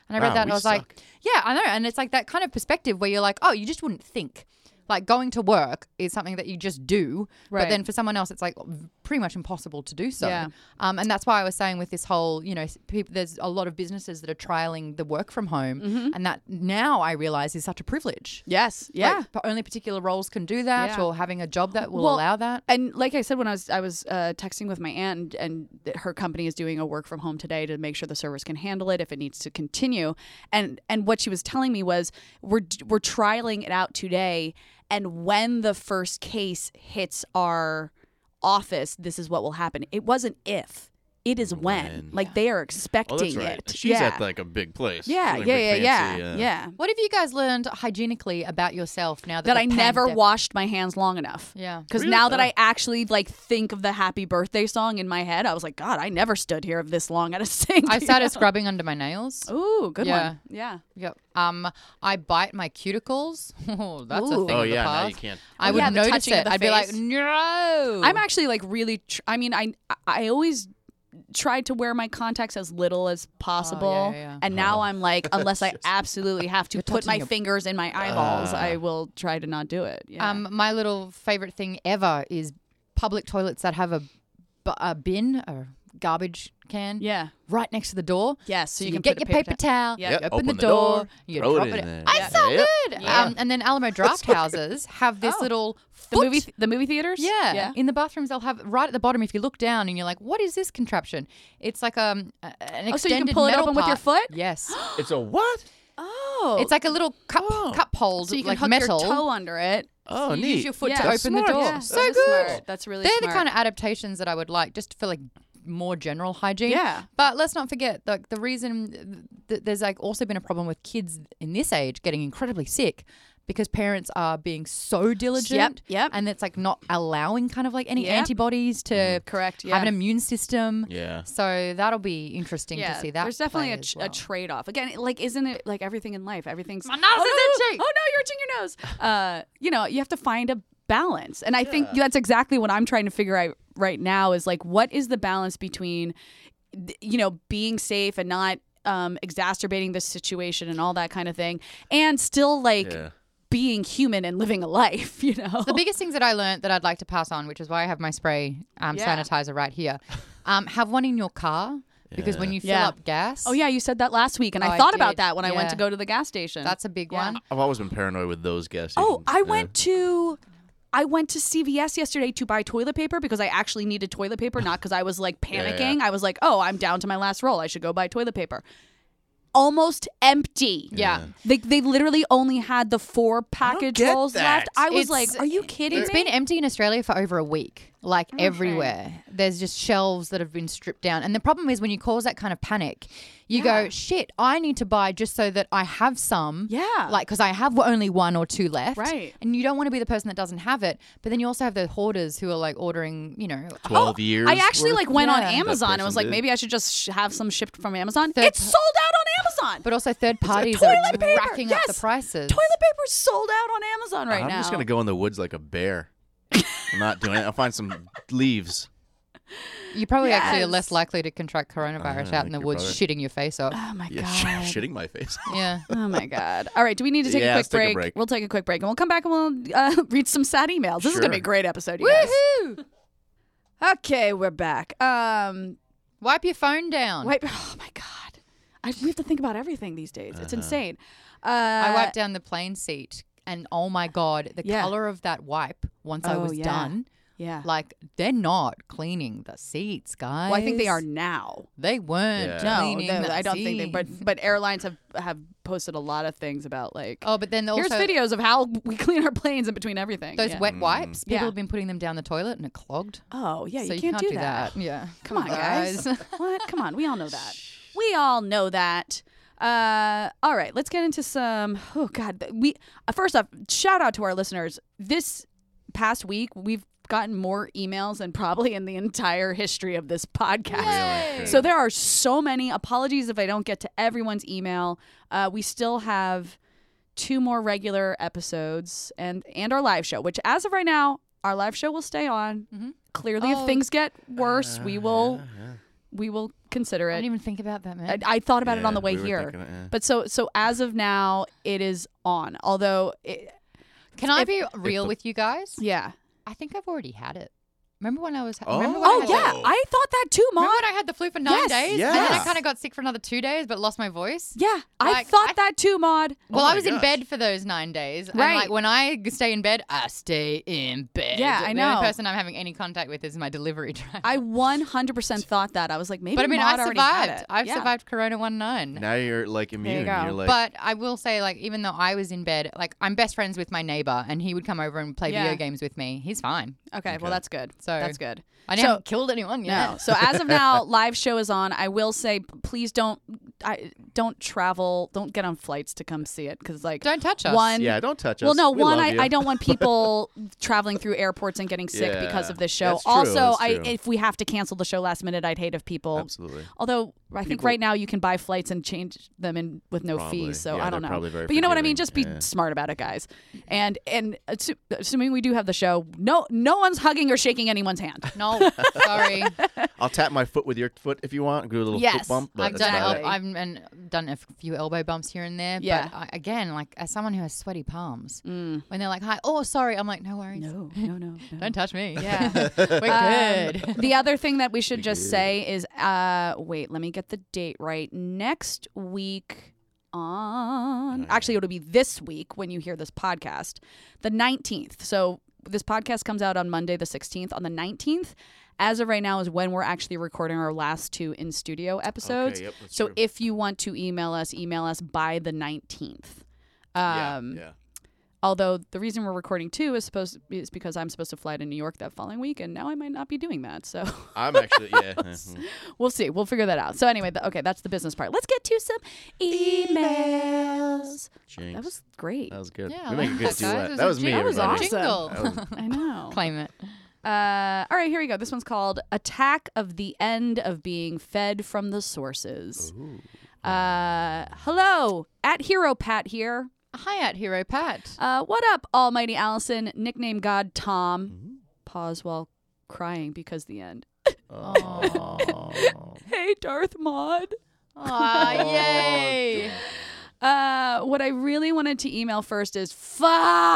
Speaker 3: And I read
Speaker 4: Wow,
Speaker 3: that and
Speaker 4: we
Speaker 3: I was like,
Speaker 4: suck.
Speaker 3: yeah, I know. And it's like that kind of perspective where you're like, oh, you just wouldn't think. Like going to work is something that you just do,
Speaker 2: Right.
Speaker 3: but then for someone else, it's like pretty much impossible to do so.
Speaker 2: Yeah.
Speaker 3: And that's why I was saying with this whole, people, there's a lot of businesses that are trialing the work from home, and that now I realize is such a privilege.
Speaker 2: Yes. Yeah.
Speaker 3: Like, only particular roles can do that,
Speaker 2: Yeah.
Speaker 3: or having a job that will
Speaker 2: Well,
Speaker 3: allow that.
Speaker 2: And like I said, when I was texting with my aunt, and her company is doing a work from home today to make sure the servers can handle it if it needs to continue. And what she was telling me was we're trialing it out today, and when the first case hits our office, this is what will happen. It wasn't if. It is when. Like they are expecting
Speaker 4: Oh, that's right.
Speaker 2: it.
Speaker 4: She's
Speaker 2: yeah.
Speaker 4: at like a big place.
Speaker 2: Yeah,
Speaker 4: She's like
Speaker 2: yeah,
Speaker 4: a big
Speaker 2: yeah,
Speaker 4: fancy,
Speaker 2: yeah, yeah.
Speaker 3: What have you guys learned hygienically about yourself now that
Speaker 2: That
Speaker 3: the
Speaker 2: I never
Speaker 3: pandemic-
Speaker 2: washed my hands long enough.
Speaker 3: Yeah.
Speaker 2: Because
Speaker 4: Really?
Speaker 2: now that
Speaker 4: Oh.
Speaker 2: I actually like think of the happy birthday song in my head, I was like, God, I never stood here this long at a sink.
Speaker 3: I started scrubbing under my nails.
Speaker 2: Ooh, good
Speaker 3: Yeah.
Speaker 2: one. Yeah.
Speaker 3: Yep. I bite my cuticles. Oh, that's a
Speaker 2: Ooh.
Speaker 3: thing
Speaker 4: Oh
Speaker 3: of the
Speaker 4: yeah, now
Speaker 3: past.
Speaker 4: you can't.
Speaker 3: I
Speaker 2: Oh,
Speaker 3: would
Speaker 2: yeah, the
Speaker 3: notice
Speaker 2: touching of
Speaker 3: it.
Speaker 2: the
Speaker 3: I'd be like,
Speaker 2: face.
Speaker 3: no.
Speaker 2: I'm actually like really. I mean, I always tried to wear my contacts as little as possible,
Speaker 3: yeah.
Speaker 2: and now I'm like, unless I absolutely have to
Speaker 3: You're
Speaker 2: put
Speaker 3: touching
Speaker 2: my
Speaker 3: your-
Speaker 2: fingers in my eyeballs, I will try to not do it. Yeah.
Speaker 3: My little favorite thing ever is public toilets that have a bin or garbage can
Speaker 2: yeah.
Speaker 3: right next to the door.
Speaker 2: Yes.
Speaker 3: So,
Speaker 2: So
Speaker 3: you
Speaker 2: can
Speaker 3: get
Speaker 2: put
Speaker 3: your
Speaker 2: a
Speaker 3: paper towel,
Speaker 2: Yep.
Speaker 3: you
Speaker 4: Yep,
Speaker 3: open the
Speaker 4: open the
Speaker 3: door,
Speaker 4: door,
Speaker 3: you
Speaker 4: throw
Speaker 3: drop
Speaker 4: it
Speaker 3: it.
Speaker 4: in there.
Speaker 3: It's
Speaker 2: Yeah.
Speaker 3: so
Speaker 4: Yep.
Speaker 3: good.
Speaker 2: Yeah.
Speaker 3: And then Alamo Draft Houses have this
Speaker 2: Oh.
Speaker 3: little
Speaker 2: The
Speaker 3: foot.
Speaker 2: movie theaters.
Speaker 3: Yeah. In the bathrooms, they'll have right at the bottom. If you look down and you're like, "What is this contraption?" It's like an extended
Speaker 2: Oh, so you can pull it
Speaker 3: metal
Speaker 2: open with your
Speaker 3: part.
Speaker 2: foot?
Speaker 3: Yes,
Speaker 4: It's a what?
Speaker 2: Oh.
Speaker 3: it's like a little cup hold,
Speaker 2: so you can
Speaker 3: like
Speaker 2: hook
Speaker 3: metal.
Speaker 2: your toe under it.
Speaker 4: Oh,
Speaker 3: you
Speaker 4: neat.
Speaker 3: use your foot
Speaker 2: Yeah.
Speaker 3: to
Speaker 2: That's
Speaker 3: open the
Speaker 4: smart.
Speaker 3: door.
Speaker 2: Yeah,
Speaker 3: So
Speaker 2: that is
Speaker 3: good.
Speaker 2: smart. That's really
Speaker 3: They're
Speaker 2: smart.
Speaker 3: the kind of adaptations that I would like, just for like more general hygiene.
Speaker 2: Yeah.
Speaker 3: But let's not forget, like the reason there's like also been a problem with kids in this age getting incredibly sick because parents are being so diligent.
Speaker 2: Yep.
Speaker 3: And it's like not allowing kind of like any
Speaker 2: Yep.
Speaker 3: antibodies to
Speaker 2: Correct.
Speaker 3: have
Speaker 2: Yeah.
Speaker 3: an immune system.
Speaker 4: Yeah.
Speaker 3: So that'll be interesting to see that.
Speaker 2: There's definitely
Speaker 3: play as well.
Speaker 2: a trade off. Again, like, isn't it like everything in life? Everything's.
Speaker 3: My nose is itchy.
Speaker 2: Oh no, you're itching your nose. You have to find a balance, and I think that's exactly what I'm trying to figure out right now. Is like, what is the balance between, being safe and not exacerbating the situation and all that kind of thing, and still like
Speaker 4: Yeah.
Speaker 2: being human and living a life.
Speaker 3: The biggest things that I learned that I'd like to pass on, which is why I have my spray sanitizer right here, have one in your car because when you fill
Speaker 2: Yeah.
Speaker 3: up gas,
Speaker 2: Oh yeah, you said that last week, and
Speaker 3: Oh,
Speaker 2: I
Speaker 3: I
Speaker 2: thought about
Speaker 3: did.
Speaker 2: that when I went
Speaker 3: Yeah.
Speaker 2: to go to the gas station.
Speaker 3: that's a big
Speaker 2: Yeah.
Speaker 3: one.
Speaker 4: I've always been paranoid with those gas
Speaker 2: Oh,
Speaker 4: stations.
Speaker 2: I went to CVS yesterday to buy toilet paper because I actually needed toilet paper, not because I was like panicking. I was like, oh, I'm down to my last roll. I should go buy toilet paper. Almost empty.
Speaker 3: Yeah.
Speaker 2: They literally only had the 4 package
Speaker 4: get
Speaker 2: rolls
Speaker 4: that.
Speaker 2: left. I was
Speaker 3: It's-
Speaker 2: like, are you kidding
Speaker 3: It's
Speaker 2: me?
Speaker 3: been empty in Australia for over a week, like everywhere. There's just shelves that have been stripped down. And the problem is when you cause that kind of panic, you go, shit, I need to buy just so that I have some.
Speaker 2: Yeah.
Speaker 3: Like, because I have only 1 or 2 left.
Speaker 2: Right.
Speaker 3: And you don't want to be the person that doesn't have it. But then you also have the hoarders who are like ordering,
Speaker 4: 12 years.
Speaker 2: I actually
Speaker 4: worth?
Speaker 2: like went on
Speaker 3: Yeah.
Speaker 2: Amazon and
Speaker 4: That
Speaker 2: was like,
Speaker 4: person did.
Speaker 2: maybe I should just have some shipped from Amazon.
Speaker 3: Third
Speaker 2: It's
Speaker 3: pa-
Speaker 2: sold out on Amazon.
Speaker 3: but also third parties
Speaker 2: toilet
Speaker 3: are
Speaker 2: paper,
Speaker 3: racking up the
Speaker 2: yes.
Speaker 3: prices.
Speaker 2: Toilet paper's sold out on Amazon right
Speaker 4: I'm
Speaker 2: now.
Speaker 4: just gonna go in the woods like a bear. I'm not doing it. I'll find some leaves.
Speaker 3: You probably actually are
Speaker 2: Yes.
Speaker 3: less likely to contract coronavirus out in the
Speaker 4: you're
Speaker 3: woods,
Speaker 4: probably-
Speaker 3: shitting your face up.
Speaker 2: Oh my
Speaker 4: Yeah,
Speaker 2: god.
Speaker 4: shitting my face.
Speaker 3: Yeah.
Speaker 2: Oh my god. All right, do we need to take
Speaker 4: Yeah,
Speaker 2: a
Speaker 4: let's
Speaker 2: quick
Speaker 4: take a
Speaker 2: break?
Speaker 4: break.
Speaker 2: We'll take a quick break and we'll come back and we'll read some sad emails. This is going to be a
Speaker 4: Sure.
Speaker 2: great episode, you guys.
Speaker 3: Woohoo!
Speaker 2: Okay, we're back.
Speaker 3: Wipe your phone down.
Speaker 2: Wait, oh my god. We have to think about everything these days. It's insane.
Speaker 3: I wiped down the plane seat, and oh my god, the
Speaker 2: Yeah.
Speaker 3: color of that wipe once I
Speaker 2: Oh,
Speaker 3: was
Speaker 2: yeah.
Speaker 3: done.
Speaker 2: Yeah.
Speaker 3: Like, they're not cleaning the seats, guys.
Speaker 2: Well, I think they are now.
Speaker 3: They weren't
Speaker 4: Yeah.
Speaker 2: No,
Speaker 3: cleaning the
Speaker 2: I don't think they.
Speaker 3: seats.
Speaker 2: But airlines have posted a lot of things about like.
Speaker 3: Oh, but then also
Speaker 2: here's videos of how we clean our planes in between everything.
Speaker 3: those
Speaker 2: Yeah.
Speaker 3: wet wipes. People
Speaker 2: Yeah.
Speaker 3: have been putting them down the toilet and it clogged.
Speaker 2: Oh yeah,
Speaker 3: so
Speaker 2: you can't do
Speaker 3: that. Yeah.
Speaker 2: Come on, guys. What? Come on, we all know that. We all know that. All right, let's get into some. Oh God, first off, shout out to our listeners. This past week, we've gotten more emails than probably in the entire history of this podcast.
Speaker 4: Really?
Speaker 2: So there are so many. Apologies if I don't get to everyone's email. We still have 2 more regular episodes and our live show, which as of right now, our live show will stay on. Clearly, if
Speaker 3: Oh.
Speaker 2: things get worse, we will We will consider
Speaker 3: I
Speaker 2: it.
Speaker 3: didn't even think about that, man.
Speaker 2: I thought about it on the
Speaker 4: Yeah,
Speaker 2: way
Speaker 4: we were
Speaker 2: here.
Speaker 4: thinking it, yeah.
Speaker 2: But so as of now, it is on. Although,
Speaker 3: Can I be real with you guys?
Speaker 2: yeah.
Speaker 3: I think I've already had it. Remember when I was...
Speaker 4: Oh.
Speaker 3: Remember when I
Speaker 2: Oh,
Speaker 3: had
Speaker 2: yeah.
Speaker 3: the-
Speaker 2: I thought that too, Mom.
Speaker 3: Remember when I had the flu for 9
Speaker 2: Yes.
Speaker 3: days? And then I
Speaker 4: Yes.
Speaker 3: kind of got sick for another 2 days, but lost my voice?
Speaker 2: Yeah. I
Speaker 3: Like,
Speaker 2: thought that too, Maud.
Speaker 3: Well,
Speaker 4: Oh
Speaker 3: I
Speaker 4: my
Speaker 3: was in
Speaker 4: gosh.
Speaker 3: bed for those 9 days. And
Speaker 2: Right.
Speaker 3: like when I stay in bed, I stay in bed.
Speaker 2: Yeah, I
Speaker 3: The
Speaker 2: know.
Speaker 3: only person I'm having any contact with is my delivery driver.
Speaker 2: I 100% thought that. I was like, maybe
Speaker 3: but I mean,
Speaker 2: Maud
Speaker 3: I
Speaker 2: already had
Speaker 3: survived.
Speaker 2: it.
Speaker 3: I've
Speaker 2: Yeah.
Speaker 3: survived Corona 1-9.
Speaker 4: Now you're like immune.
Speaker 2: go.
Speaker 4: You're like,
Speaker 3: But I will say, like, even though I was in bed, like, I'm best friends with my neighbor, and he would come over and play
Speaker 2: Yeah.
Speaker 3: video games with me. He's fine.
Speaker 2: Okay, well, that's good.
Speaker 3: So-
Speaker 2: that's good.
Speaker 3: I
Speaker 2: So-
Speaker 3: haven't killed anyone yet.
Speaker 2: No. So as of now, live show is on. I will say, please don't travel. Don't get on flights to come see it because, like,
Speaker 3: Don't touch us.
Speaker 2: one.
Speaker 4: yeah, don't touch us.
Speaker 2: Well, no,
Speaker 4: We
Speaker 2: one,
Speaker 4: love you.
Speaker 2: I don't want people traveling through airports and getting sick because
Speaker 4: Yeah,
Speaker 2: of this show.
Speaker 4: that's true,
Speaker 2: Also,
Speaker 4: that's true.
Speaker 2: if we have to cancel the show last minute, I'd hate if people.
Speaker 4: Absolutely.
Speaker 2: Although I think
Speaker 4: People-
Speaker 2: right now you can buy flights and change them in with no
Speaker 4: Probably.
Speaker 2: fees, so
Speaker 4: Yeah,
Speaker 2: I don't
Speaker 4: they're
Speaker 2: know.
Speaker 4: probably very
Speaker 2: But you know what I mean?
Speaker 4: forgiving.
Speaker 2: Just be
Speaker 4: Yeah.
Speaker 2: smart about it, guys. And assuming we do have the show, no one's hugging or shaking anyone's hand.
Speaker 3: No, sorry.
Speaker 4: I'll tap my foot with your foot if you want. Do a little
Speaker 2: Yes.
Speaker 4: foot bump. But
Speaker 3: I've
Speaker 4: that's
Speaker 3: done
Speaker 4: about it.
Speaker 3: done a few elbow bumps here and there.
Speaker 2: Yeah.
Speaker 3: But again, like as someone who has sweaty palms, when they're like, "Hi, oh sorry," I'm like, "No worries,
Speaker 2: No.
Speaker 3: don't touch me."
Speaker 2: Yeah.
Speaker 3: We're good.
Speaker 2: The other thing that we should just say is, wait, let me get the date right. Next week actually it'll be this week when you hear this podcast, the 19th. So this podcast comes out on Monday the 16th. On the 19th, as of right now, is when we're actually recording our last 2 in studio episodes.
Speaker 4: Okay, yep, that's
Speaker 2: so
Speaker 4: true.
Speaker 2: if you want to email us by the 19th.
Speaker 4: Yeah.
Speaker 2: Although the reason we're recording 2 is because I'm supposed to fly to New York that following week, and now I might not be doing that. So
Speaker 4: I'm actually, yeah. Mhm.
Speaker 2: we'll see. We'll figure that out. So anyway, okay, that's the business part. Let's get to some emails.
Speaker 4: Jinx.
Speaker 2: That was great.
Speaker 4: That was good.
Speaker 3: Yeah,
Speaker 4: we
Speaker 3: I
Speaker 4: make a
Speaker 3: like
Speaker 4: good
Speaker 3: that, guys.
Speaker 4: duet.
Speaker 3: It was
Speaker 4: That
Speaker 3: a
Speaker 4: was me,
Speaker 2: That was
Speaker 4: everybody.
Speaker 2: awesome.
Speaker 3: Jingle.
Speaker 2: I know.
Speaker 3: Claim it.
Speaker 2: All right, here we go. This one's called "Attack of the End of Being Fed from the Sources." Hello, at Hero Pat here.
Speaker 3: Hi, at Hero Pat.
Speaker 2: What up, Almighty Allison? Nickname God Tom. Pause while crying because the end.
Speaker 4: Oh.
Speaker 2: Hey, Darth Maud.
Speaker 3: Aw, yay.
Speaker 2: What I really wanted to email first is fuck.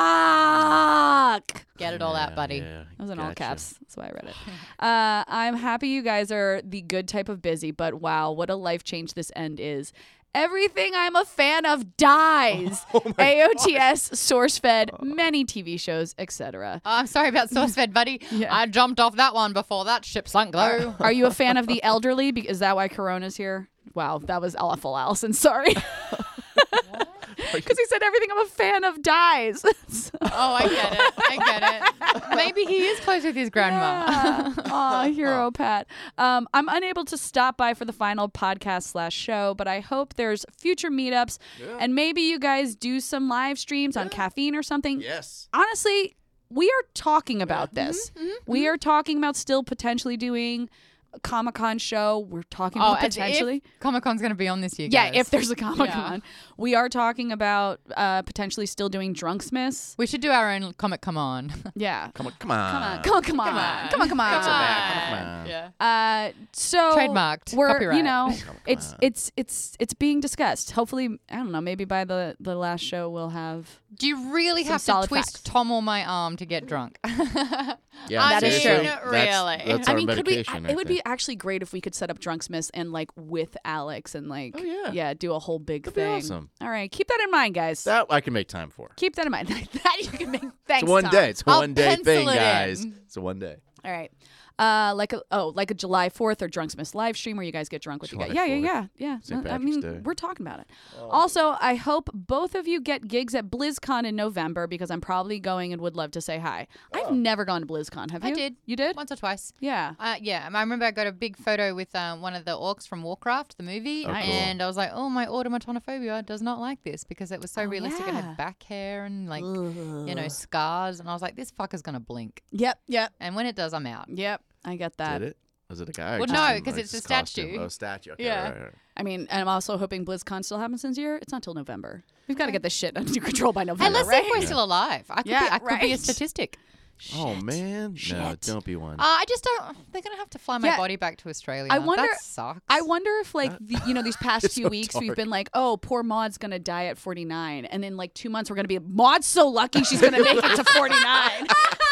Speaker 3: Get it all out, buddy.
Speaker 4: Yeah,
Speaker 2: That was in all
Speaker 4: gotcha.
Speaker 2: caps. That's why I read it. I'm happy you guys are the good type of busy, but wow, what a life change this end is. Everything I'm a fan of dies. AOTS, SourceFed, many TV shows, etc.
Speaker 3: Oh, I'm sorry about SourceFed, buddy.
Speaker 2: Yeah.
Speaker 3: I jumped off that one before that ship sunk, though.
Speaker 2: Are you a fan of the elderly? Is that why Corona's here? Wow, that was awful, Allison. Sorry. Because he said everything I'm a fan of dies.
Speaker 3: Oh, I get it. I get it. Maybe he is close with his grandma.
Speaker 2: Aw, Hero Pat. I'm unable to stop by for the final podcast/show, but I hope there's future meetups and maybe you guys do some live streams on Caffeine or something.
Speaker 4: Yes.
Speaker 2: Honestly, we are talking about this. We are talking about still potentially doing a Comic-Con show. We're talking about potentially.
Speaker 3: Comic-Con's going to be on this year,
Speaker 2: Yeah,
Speaker 3: guys.
Speaker 2: if there's a Comic-Con. We are talking about potentially still doing Drunksmiths.
Speaker 3: We should do our own Comic Come On.
Speaker 2: Yeah.
Speaker 4: Come on. Come on.
Speaker 2: Come on.
Speaker 4: Come on.
Speaker 3: Yeah.
Speaker 2: So
Speaker 3: Trademarked.
Speaker 2: We're,
Speaker 3: Copyright.
Speaker 2: you know, it's being discussed. Hopefully, I don't know. Maybe by the last show we'll have.
Speaker 3: Do you really
Speaker 2: Some
Speaker 3: have to
Speaker 2: solid
Speaker 3: twist
Speaker 2: facts.
Speaker 3: Tom or my arm to get drunk?
Speaker 4: Yeah,
Speaker 2: That is
Speaker 4: seriously,
Speaker 2: true.
Speaker 3: Really.
Speaker 4: That's
Speaker 2: I
Speaker 4: our
Speaker 2: mean, could we?
Speaker 4: medication
Speaker 2: It
Speaker 4: right
Speaker 2: would
Speaker 4: there.
Speaker 2: be actually great if we could set up Drunksmiths and like with Alex and like do a whole big
Speaker 4: That'd be
Speaker 2: thing.
Speaker 4: awesome.
Speaker 2: All right, keep that in mind, guys.
Speaker 4: That I can make time for.
Speaker 2: Keep that in mind. That you can make. Thanks.
Speaker 4: It's one
Speaker 2: Tom.
Speaker 4: day. It's a
Speaker 3: I'll
Speaker 4: one day
Speaker 3: pencil
Speaker 4: thing,
Speaker 3: it
Speaker 4: guys.
Speaker 3: in.
Speaker 4: It's a one day.
Speaker 2: All right. Like a July 4th or Drunksmiths live stream where you guys get drunk with you guys.
Speaker 4: July
Speaker 2: Yeah.
Speaker 4: 4th. St.
Speaker 2: I
Speaker 4: Patrick's
Speaker 2: mean,
Speaker 4: Day.
Speaker 2: we're talking about it. Also, I hope both of you get gigs at BlizzCon in November because I'm probably going and would love to say hi. I've never gone to BlizzCon. Have you?
Speaker 3: I did.
Speaker 2: You did?
Speaker 3: Once or twice.
Speaker 2: Yeah.
Speaker 3: Yeah, I remember I got a big photo with one of the orcs from Warcraft, the movie,
Speaker 4: Oh, cool.
Speaker 3: and I was like, oh, my automatonophobia does not like this because it was so realistic. It
Speaker 2: yeah.
Speaker 3: had back hair and like, you know, scars, and I was like, this fucker's going to blink.
Speaker 2: Yep.
Speaker 3: And when it does, I'm out.
Speaker 2: Yep. I get that.
Speaker 4: Did it? Was it a guy? or
Speaker 3: Well,
Speaker 4: just
Speaker 3: no,
Speaker 4: him?
Speaker 3: 'cause
Speaker 4: Like
Speaker 3: it's a
Speaker 4: his costume?
Speaker 3: statue.
Speaker 4: Oh, statue. Okay,
Speaker 3: Yeah.
Speaker 4: right.
Speaker 2: I mean, and I'm also hoping BlizzCon still happens this year. It's not till November. We've got to get this shit under control by November,
Speaker 3: Hey, let's see
Speaker 2: right?
Speaker 3: if we're still alive. I could be a statistic.
Speaker 4: Oh man, no,
Speaker 2: Shit.
Speaker 4: don't be one.
Speaker 3: I just don't. They're gonna have to fly my
Speaker 2: Yeah.
Speaker 3: body back to Australia.
Speaker 2: I wonder-
Speaker 3: That sucks.
Speaker 2: I wonder if like these past
Speaker 4: It's
Speaker 2: few
Speaker 4: so
Speaker 2: weeks we've
Speaker 4: dark.
Speaker 2: been like, oh, poor Maud's gonna die at 49, and in like 2 months we're gonna be Maud's so lucky she's gonna make it to 49.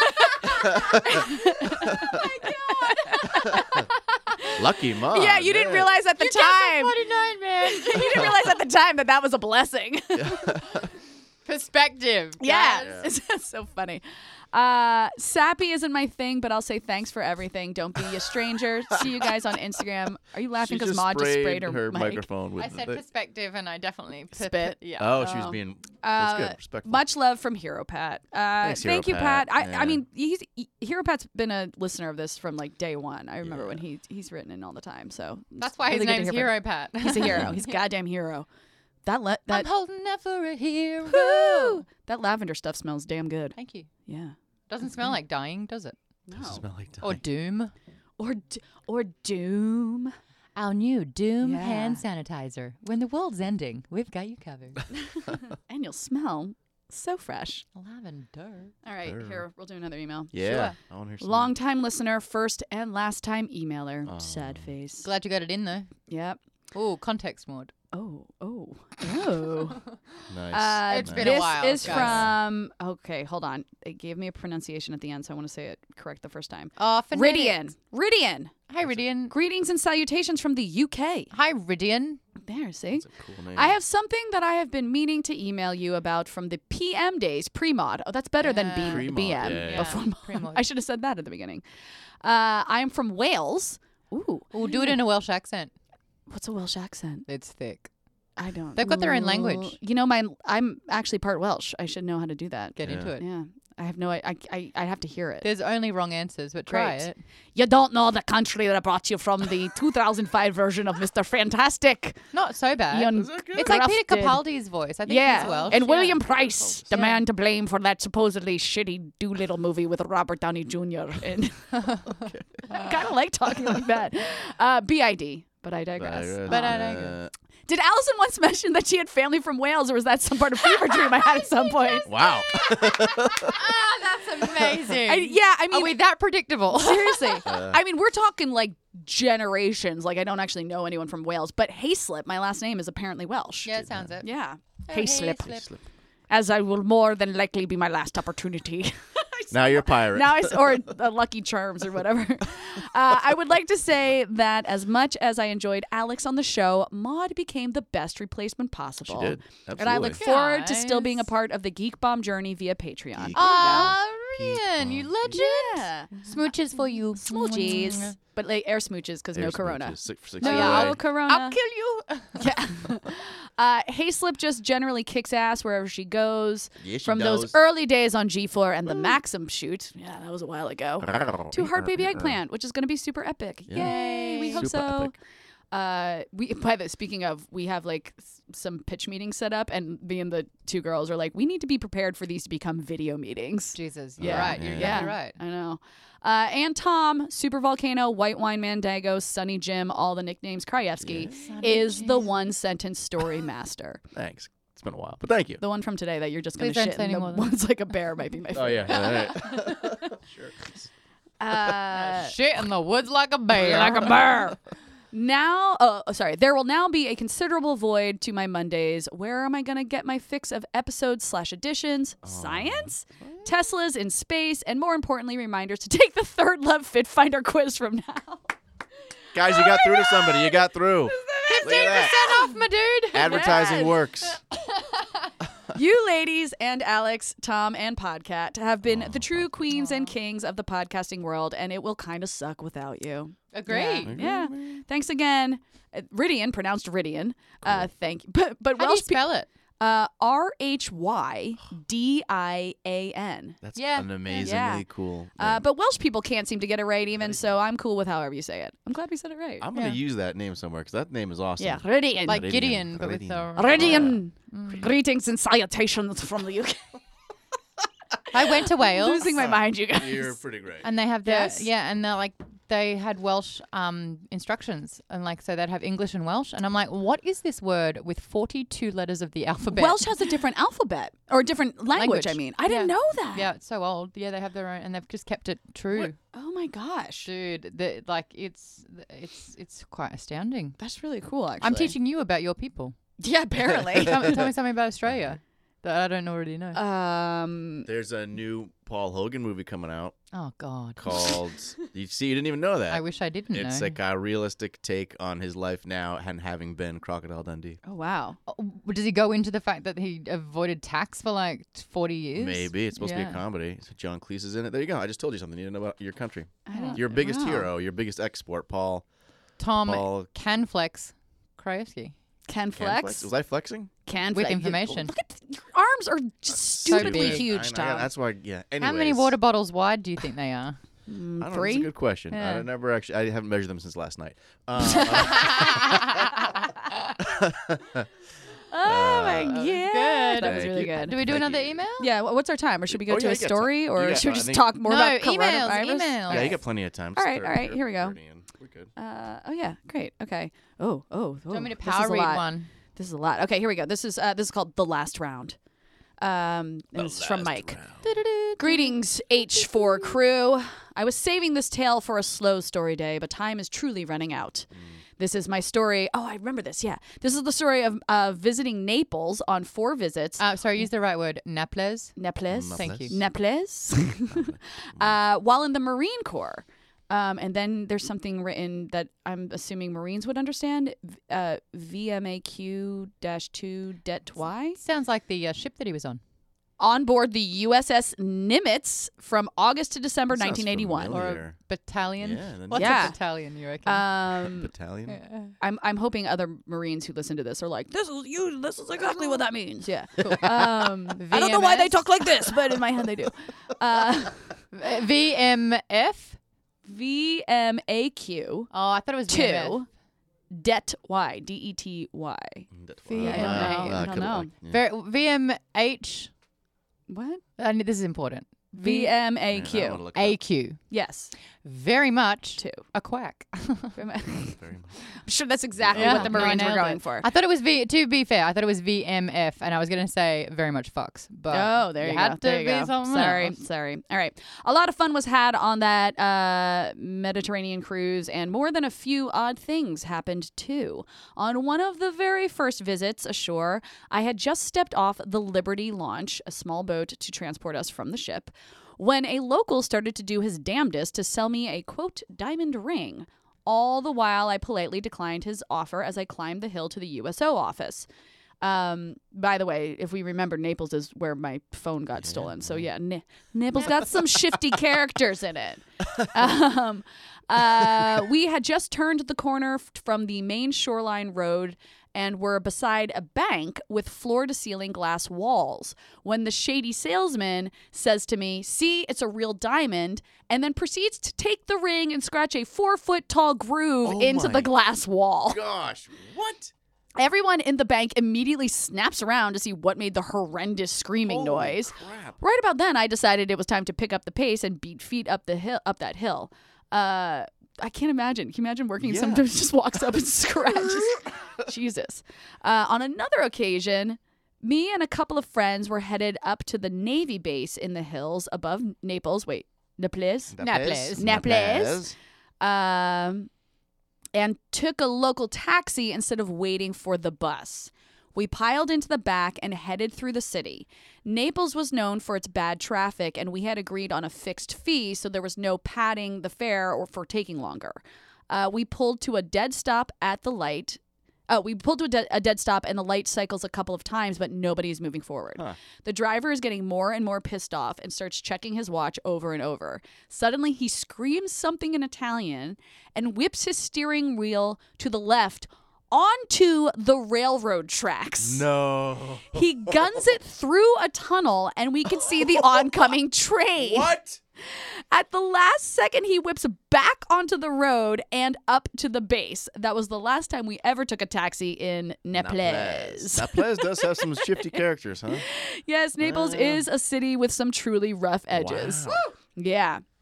Speaker 4: Lucky mom.
Speaker 2: Yeah, you didn't realize at the time.
Speaker 3: 49, man.
Speaker 2: You didn't realize at the time that was a blessing.
Speaker 3: Perspective.
Speaker 2: Yeah,
Speaker 3: guys.
Speaker 2: it's so funny. Sappy isn't my thing, but I'll say thanks for everything. Don't be a stranger. See you guys on Instagram. Are you laughing
Speaker 4: She
Speaker 2: because
Speaker 4: just
Speaker 2: Maud just sprayed her mic?
Speaker 4: microphone with
Speaker 3: I said
Speaker 4: the
Speaker 3: perspective, and I definitely
Speaker 2: Spit.
Speaker 3: Yeah.
Speaker 4: Oh, she was being. That's good. Respectful.
Speaker 2: Much love from Hero Pat.
Speaker 4: Thanks,
Speaker 2: thank
Speaker 4: Hero
Speaker 2: you, Pat.
Speaker 4: Pat.
Speaker 2: I mean, Hero Pat's been a listener of this from like day one. I remember when he's written in all the time. So
Speaker 3: That's why his
Speaker 2: really good to
Speaker 3: name's
Speaker 2: hear from-
Speaker 3: Hero Pat.
Speaker 2: He's a hero. He's a goddamn hero.
Speaker 3: I'm
Speaker 2: That
Speaker 3: holding out for a hero.
Speaker 2: Woo! That lavender stuff smells damn good.
Speaker 3: Thank you.
Speaker 2: Yeah.
Speaker 3: Doesn't smell like dying, does it?
Speaker 4: Doesn't smell like
Speaker 3: Or
Speaker 4: dying.
Speaker 3: doom.
Speaker 2: Or doom.
Speaker 3: Our new Doom
Speaker 2: Yeah.
Speaker 3: hand sanitizer. When the world's ending, we've got you covered.
Speaker 2: And you'll smell so fresh.
Speaker 3: Lavender.
Speaker 2: All right,
Speaker 4: Sure.
Speaker 2: here, we'll do another email.
Speaker 4: Yeah.
Speaker 3: Sure.
Speaker 4: I want to hear some.
Speaker 2: Long time listener, first and last time emailer.
Speaker 4: Oh.
Speaker 2: Sad face.
Speaker 3: Glad you got it in though.
Speaker 2: Yep.
Speaker 3: Oh, context mode.
Speaker 2: Oh.
Speaker 4: Nice.
Speaker 3: It's been a while,
Speaker 2: This is
Speaker 3: guys.
Speaker 2: from. Okay, hold on. It gave me a pronunciation at the end, so I want to say it correct the first time.
Speaker 3: Oh,
Speaker 2: Ridian. Ridian.
Speaker 3: Hi, Ridian.
Speaker 2: Greetings and salutations from the UK.
Speaker 3: Hi, Ridian.
Speaker 2: There, see.
Speaker 4: That's a cool name.
Speaker 2: I have something that I have been meaning to email you about from the PM days, pre-mod. Oh, that's better than
Speaker 3: Yeah.
Speaker 2: BM.
Speaker 4: Pre-mod, yeah.
Speaker 2: Before mod.
Speaker 3: Pre-mod.
Speaker 2: I should have said that at the beginning. I'm from Wales. Ooh.
Speaker 3: We'll do it in a Welsh accent.
Speaker 2: What's a Welsh accent?
Speaker 3: It's thick.
Speaker 2: I don't.
Speaker 3: They've got their own language.
Speaker 2: You know, I'm actually part Welsh. I should know how to do that.
Speaker 3: Get into it.
Speaker 2: Yeah. I have no. I have to hear it.
Speaker 3: There's only wrong answers, but try
Speaker 2: Great.
Speaker 3: it.
Speaker 2: You don't know the country that brought you from the 2005 version of Mr. Fantastic.
Speaker 3: Not so bad.
Speaker 2: Ian
Speaker 3: It's like Peter
Speaker 2: Grafted.
Speaker 3: Capaldi's voice. I think
Speaker 2: Yeah,
Speaker 3: he's Welsh.
Speaker 2: and
Speaker 3: yeah.
Speaker 2: William Price, the
Speaker 3: Yeah.
Speaker 2: man to blame for that supposedly shitty Doolittle movie with Robert Downey Jr. And I kind of like talking like that. BID, but I digress.
Speaker 3: But I digress.
Speaker 2: Did Allison once mention that she had family from Wales, or was that some part of fever dream I had at some point?
Speaker 4: Wow.
Speaker 3: That's amazing.
Speaker 2: I mean,
Speaker 3: Are we that predictable?
Speaker 2: seriously. I mean, we're talking like generations. Like, I don't actually know anyone from Wales, but Hayslip, my last name, is apparently Welsh.
Speaker 3: Yeah, it sounds it.
Speaker 2: Yeah.
Speaker 3: Oh,
Speaker 2: Hayslip.
Speaker 3: Hayslip.
Speaker 2: As I will more than likely be my last opportunity.
Speaker 4: Now you're a pirate.
Speaker 2: Now or Lucky Charms or whatever. I would like to say that as much as I enjoyed Alex on the show, Maud became the best replacement possible.
Speaker 4: She did.
Speaker 2: And I look
Speaker 4: Absolutely.
Speaker 2: forward to still being a
Speaker 3: Guys.
Speaker 2: part of the Geek Bomb journey via Patreon.
Speaker 4: Geek
Speaker 3: Aw,
Speaker 4: Geek
Speaker 3: Rian, you
Speaker 4: bomb.
Speaker 3: legend.
Speaker 2: Yeah.
Speaker 3: Smooches for you.
Speaker 2: Smoochies. But like air smooches because no
Speaker 4: There's
Speaker 2: corona.
Speaker 4: smooches. 6
Speaker 2: No,
Speaker 4: away.
Speaker 2: corona.
Speaker 3: I'll kill you.
Speaker 2: Yeah. Hayslip just generally kicks ass wherever she goes.
Speaker 4: Yes, she
Speaker 2: From
Speaker 4: does.
Speaker 2: those early days on G4 and the Maxim shoot. Yeah, that was a while ago. To Heart Baby Eggplant, which is going to be super epic.
Speaker 4: Yeah.
Speaker 2: Yay, we hope
Speaker 4: Super
Speaker 2: so.
Speaker 4: epic.
Speaker 2: Speaking of, we have like some pitch meetings set up, and me and the two girls are like, we need to be prepared for these to become video meetings.
Speaker 3: Jesus,
Speaker 2: Yeah.
Speaker 3: you're right. You're
Speaker 2: Yeah,
Speaker 3: exactly right.
Speaker 2: I know. And Tom, Super Volcano, White Wine Mandago, Sunny Jim, all the nicknames, Krajewski, is the one sentence story master.
Speaker 4: Thanks. It's been a while, but thank you.
Speaker 2: The one from today that you're just going
Speaker 3: Please
Speaker 2: to
Speaker 3: don't
Speaker 2: shit.
Speaker 3: say
Speaker 2: And
Speaker 3: any
Speaker 2: the
Speaker 3: more than
Speaker 2: one's like a bear might be my
Speaker 4: Oh
Speaker 2: favorite.
Speaker 4: yeah. Sure.
Speaker 3: Shit in the woods like a bear.
Speaker 2: Like a bear. Now, there will now be a considerable void to my Mondays. Where am I going to get my fix of episodes/additions? Science? Teslas in space, and more importantly, reminders to take the third Love Fit Finder quiz from now.
Speaker 4: Guys, you got through to somebody. You got through. Look
Speaker 3: 15%
Speaker 4: at that.
Speaker 3: off, my dude.
Speaker 4: Advertising
Speaker 2: Yes.
Speaker 4: works.
Speaker 2: You ladies and Alex, Tom, and Podcat have been the true queens and kings of the podcasting world, and it will kind of suck without you.
Speaker 3: Agreed.
Speaker 2: Yeah. Thanks again. Ridian, pronounced Ridian. Thank you. But
Speaker 3: How do you
Speaker 2: Welsh
Speaker 3: spell it?
Speaker 2: RHYDIAN.
Speaker 4: That's
Speaker 3: Yeah.
Speaker 4: an amazingly
Speaker 2: Yeah.
Speaker 4: cool.
Speaker 2: But Welsh people can't seem to get it right even, so I'm cool with however you say it. I'm glad we said it right.
Speaker 4: I'm gonna use that name somewhere because that name is awesome.
Speaker 2: Yeah, Ridian.
Speaker 3: Like
Speaker 4: Ridian.
Speaker 3: Gideon, but with
Speaker 4: Ridian.
Speaker 3: the...
Speaker 2: Ridian. Greetings and salutations from the UK.
Speaker 3: I went to Wales.
Speaker 2: Losing my mind, you guys.
Speaker 4: You're pretty great.
Speaker 3: And they have the...
Speaker 2: Yes.
Speaker 3: Yeah, and they're like they had Welsh instructions, and like so they'd have English and Welsh, and I'm like, what is this word with 42 letters of the alphabet?
Speaker 2: Welsh has a different alphabet or a different language. I mean, I didn't know that.
Speaker 3: Yeah, it's so old. Yeah, they have their own, and they've just kept it true.
Speaker 4: What?
Speaker 2: Oh my gosh,
Speaker 3: Dude, it's quite astounding.
Speaker 2: that's really cool. Actually,
Speaker 3: I'm teaching you about your people.
Speaker 2: Yeah, apparently.
Speaker 3: Tell me something about Australia that I don't already know.
Speaker 4: There's a new Paul Hogan movie coming out
Speaker 3: Oh God.
Speaker 4: called. You didn't even know that.
Speaker 3: I wish I didn't
Speaker 4: It's
Speaker 3: know.
Speaker 4: like a realistic take on his life now and having been Crocodile Dundee.
Speaker 2: Oh wow.
Speaker 3: Does he go into the fact that he avoided tax for like 40 years?
Speaker 4: Maybe it's supposed to be
Speaker 3: Yeah.
Speaker 4: a comedy. So John Cleese is in it. There you go. I just told you something you didn't know about your country.
Speaker 2: I don't,
Speaker 4: Your biggest
Speaker 2: wow.
Speaker 4: hero, your biggest export, Paul.
Speaker 3: Tom
Speaker 4: Paul
Speaker 3: Canflex Krajewski.
Speaker 2: Can flex.
Speaker 4: Was I flexing?
Speaker 2: Can
Speaker 3: With
Speaker 2: flex.
Speaker 3: information.
Speaker 2: Look at your arms are just stupidly
Speaker 3: big.
Speaker 2: huge, Tom.
Speaker 4: That's why. Yeah. Anyways,
Speaker 3: How many water bottles wide do you think they are?
Speaker 4: I don't know. That's a
Speaker 2: 3?
Speaker 4: good question.
Speaker 3: Yeah.
Speaker 4: I never actually. I haven't measured them since last night.
Speaker 2: Oh my god,
Speaker 3: good.
Speaker 2: that was
Speaker 4: Thank
Speaker 2: really
Speaker 4: you.
Speaker 2: good.
Speaker 3: Do we do
Speaker 4: Thank
Speaker 3: another
Speaker 4: you.
Speaker 3: email?
Speaker 2: Yeah, what's our time? Or should we go
Speaker 4: Oh,
Speaker 2: to
Speaker 4: yeah,
Speaker 2: a
Speaker 4: you got
Speaker 2: story,
Speaker 4: time.
Speaker 2: or
Speaker 4: You got
Speaker 2: should we
Speaker 4: time. I
Speaker 2: just
Speaker 4: think-
Speaker 2: talk more
Speaker 3: No,
Speaker 2: about
Speaker 3: emails,
Speaker 2: coronavirus?
Speaker 3: emails.
Speaker 4: Yeah, you got plenty of time.
Speaker 2: All right, all right, here we go.
Speaker 4: 30 in. We're good.
Speaker 2: Oh yeah, great. Okay. Oh.
Speaker 3: Do you want me to
Speaker 2: this is
Speaker 3: power
Speaker 2: a
Speaker 3: read
Speaker 2: lot.
Speaker 3: one?
Speaker 2: This is a lot. Okay, here we go. This is called The Last Round. And this is from Mike. Greetings, H4 crew. I was saving this tale for a slow story day, but time is truly running out. This is my story. Oh, I remember this. Yeah. This is the story of visiting Naples on 4 visits.
Speaker 3: Sorry, use the right word. Naples.
Speaker 2: Naples.
Speaker 3: Thank you.
Speaker 2: Naples. While in the Marine Corps. And then there's something written that I'm assuming Marines would understand. VMAQ-2 Det Y.
Speaker 3: Sounds like the ship that he was on.
Speaker 2: On board the USS Nimitz from August to December
Speaker 4: That sounds
Speaker 2: 1981.
Speaker 4: familiar.
Speaker 3: Or a battalion.
Speaker 4: Yeah, then-
Speaker 3: What's
Speaker 2: Yeah.
Speaker 3: a battalion, you reckon?
Speaker 4: Battalion.
Speaker 2: I'm hoping other Marines who listen to this are like, this is exactly what that means. Yeah.
Speaker 3: Cool.
Speaker 2: I don't know why they
Speaker 3: VMS?
Speaker 2: talk like this, but in my head they do.
Speaker 3: VMF?
Speaker 2: VMAQ
Speaker 3: Oh, I thought it was VMF.
Speaker 2: 2 Det Y DETY. I don't know.
Speaker 3: VMH.
Speaker 2: What?
Speaker 3: This is important.
Speaker 2: VMAQ.
Speaker 3: AQ.
Speaker 2: Yes.
Speaker 3: Very much
Speaker 2: 2.
Speaker 3: a quack.
Speaker 4: Very much.
Speaker 2: I'm sure that's exactly
Speaker 3: Yeah,
Speaker 2: what the
Speaker 3: no, I
Speaker 2: Marines were
Speaker 3: nailed
Speaker 2: going
Speaker 3: it.
Speaker 2: for.
Speaker 3: I thought it was to be fair, I thought it was VMF, and I was going to say very much fucks. But
Speaker 2: Oh, there you go.
Speaker 3: had
Speaker 2: There
Speaker 3: to
Speaker 2: you
Speaker 3: be
Speaker 2: go.
Speaker 3: something
Speaker 2: Sorry,
Speaker 3: else.
Speaker 2: sorry. All right. A lot of fun was had on that Mediterranean cruise, and more than a few odd things happened too. On one of the very first visits ashore, I had just stepped off the Liberty launch, a small boat to transport us from the ship, when a local started to do his damnedest to sell me a, quote, diamond ring. All the while, I politely declined his offer as I climbed the hill to the USO office. By the way, if we remember, Naples is where my phone got stolen. So yeah, Naples got some shifty characters in it. We had just turned the corner from the main shoreline road and were beside a bank with floor-to-ceiling glass walls when the shady salesman says to me, "See, it's a real diamond," and then proceeds to take the ring and scratch a 4-foot-tall groove
Speaker 4: Oh
Speaker 2: into
Speaker 4: my
Speaker 2: the glass wall.
Speaker 4: Gosh, what?
Speaker 2: Everyone in the bank immediately snaps around to see what made the horrendous screaming
Speaker 4: Holy
Speaker 2: noise.
Speaker 4: crap.
Speaker 2: Right about then, I decided it was time to pick up the pace and beat feet up that hill. I can't imagine. Can you imagine working?
Speaker 4: Yeah.
Speaker 2: Sometimes just walks up and scratches. Jesus. On another occasion, me and a couple of friends were headed up to the Navy base in the hills above Naples. Wait, Naples? Naples. And took a local taxi instead of waiting for the bus. We piled into the back and headed through the city. Naples was known for its bad traffic, and we had agreed on a fixed fee, so there was no padding the fare or for taking longer. We pulled to a dead stop at the light. We pulled to a dead stop, and the light cycles a couple of times, but nobody's moving forward.
Speaker 4: Huh.
Speaker 2: The driver is getting more and more pissed off and starts checking his watch over and over. Suddenly, he screams something in Italian and whips his steering wheel to the left onto the railroad tracks.
Speaker 4: No.
Speaker 2: He guns it through a tunnel, and we can see the oncoming train.
Speaker 4: What?
Speaker 2: At the last second, he whips back onto the road and up to the base. That was the last time we ever took a taxi in Naples.
Speaker 4: Naples does have some shifty characters, huh?
Speaker 2: Yes, Naples is a city with some truly rough edges.
Speaker 4: Wow.
Speaker 2: Yeah.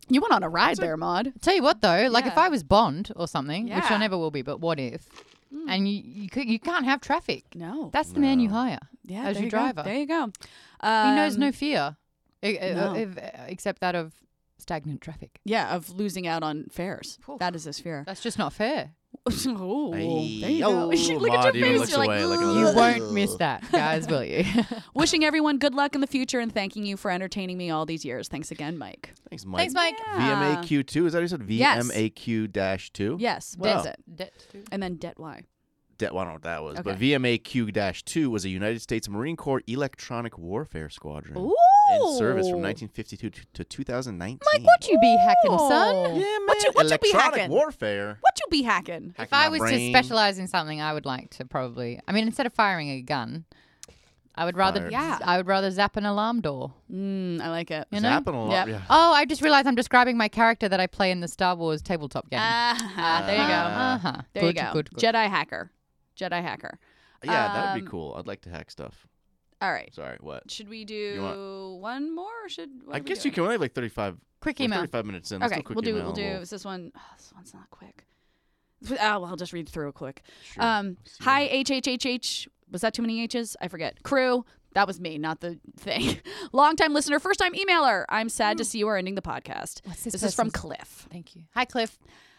Speaker 2: You went on a ride there, Maud.
Speaker 3: Tell you what, though, like if
Speaker 2: Yeah.
Speaker 3: I was Bond or something, which
Speaker 2: Yeah.
Speaker 3: I never will be, but what if? And you can't have traffic.
Speaker 2: No.
Speaker 3: That's the man you hire.
Speaker 2: Yeah,
Speaker 3: as
Speaker 2: there
Speaker 3: your
Speaker 2: you go.
Speaker 3: driver.
Speaker 2: There you go.
Speaker 3: He knows no fear,
Speaker 2: no.
Speaker 3: except that of stagnant traffic.
Speaker 2: Yeah, of losing out on fares.
Speaker 3: Oof.
Speaker 2: That is his fear.
Speaker 3: That's just not fair.
Speaker 2: Oh, there
Speaker 4: Hey,
Speaker 2: you go.
Speaker 4: oh,
Speaker 2: Look
Speaker 4: Maud
Speaker 2: at your
Speaker 4: even
Speaker 2: face.
Speaker 4: looks
Speaker 2: You're like,
Speaker 4: away like a
Speaker 2: "Ugh."
Speaker 3: You
Speaker 4: Ugh.
Speaker 3: won't miss that, guys, will you?
Speaker 2: Wishing everyone good luck in the future and thanking you for entertaining me all these years. Thanks again, Mike.
Speaker 4: Thanks, Mike.
Speaker 3: Thanks, Mike.
Speaker 2: Yeah.
Speaker 4: VMAQ2, is that what you said?
Speaker 2: Yes.
Speaker 4: VMAQ-2?
Speaker 2: Yes. What
Speaker 4: Wow.
Speaker 2: is it? And then debt Y.
Speaker 4: I don't know what that was. But
Speaker 2: Okay.
Speaker 4: VMAQ-2 was a United States Marine Corps electronic warfare squadron.
Speaker 2: Ooh.
Speaker 4: In service from 1952 to 2019.
Speaker 3: Mike, what you be hacking, son?
Speaker 4: Yeah, man.
Speaker 2: What you be
Speaker 4: electronic
Speaker 2: hacking?
Speaker 4: warfare.
Speaker 2: What you be hacking?
Speaker 3: If
Speaker 4: Hacking
Speaker 3: I
Speaker 4: my
Speaker 3: was
Speaker 4: brain.
Speaker 3: to specialize in something, I would like to probably. I mean, instead of firing a gun, I would rather.
Speaker 4: Fire.
Speaker 2: Yeah.
Speaker 3: I would rather zap an alarm door.
Speaker 2: I like it.
Speaker 3: You know?
Speaker 4: Zapping a lot.
Speaker 2: Yep.
Speaker 4: Yeah.
Speaker 3: Oh, I just realized I'm describing my character that I play in the Star Wars tabletop game.
Speaker 2: There you go.
Speaker 3: Uh-huh.
Speaker 2: There you
Speaker 3: Good,
Speaker 2: go.
Speaker 3: good, good.
Speaker 2: Jedi hacker. Jedi hacker.
Speaker 4: Yeah, that would be
Speaker 2: Um,
Speaker 4: cool. I'd like to hack stuff.
Speaker 2: All right.
Speaker 4: Sorry, what?
Speaker 2: Should we
Speaker 4: You
Speaker 2: do one more or should what
Speaker 4: I
Speaker 2: are we
Speaker 4: guess
Speaker 2: doing?
Speaker 4: you can only have like 35.
Speaker 3: Quick
Speaker 4: we're
Speaker 3: email.
Speaker 4: 35 minutes in. Let's
Speaker 2: Okay,
Speaker 4: do a quick
Speaker 2: we'll do.
Speaker 4: email.
Speaker 2: We'll do.
Speaker 4: We'll-
Speaker 2: Is this one? Oh, this one's not quick. Oh, well, I'll just read through it quick.
Speaker 4: Sure. See
Speaker 2: Hi,
Speaker 4: what-
Speaker 2: HHHH. Was that too many H's? I forget. Crew. That was me, not the thing. Long-time listener, first-time emailer. I'm sad to see you are ending the podcast.
Speaker 3: What's this
Speaker 2: This is from
Speaker 3: person's-
Speaker 2: Cliff.
Speaker 3: Thank you. Hi, Cliff.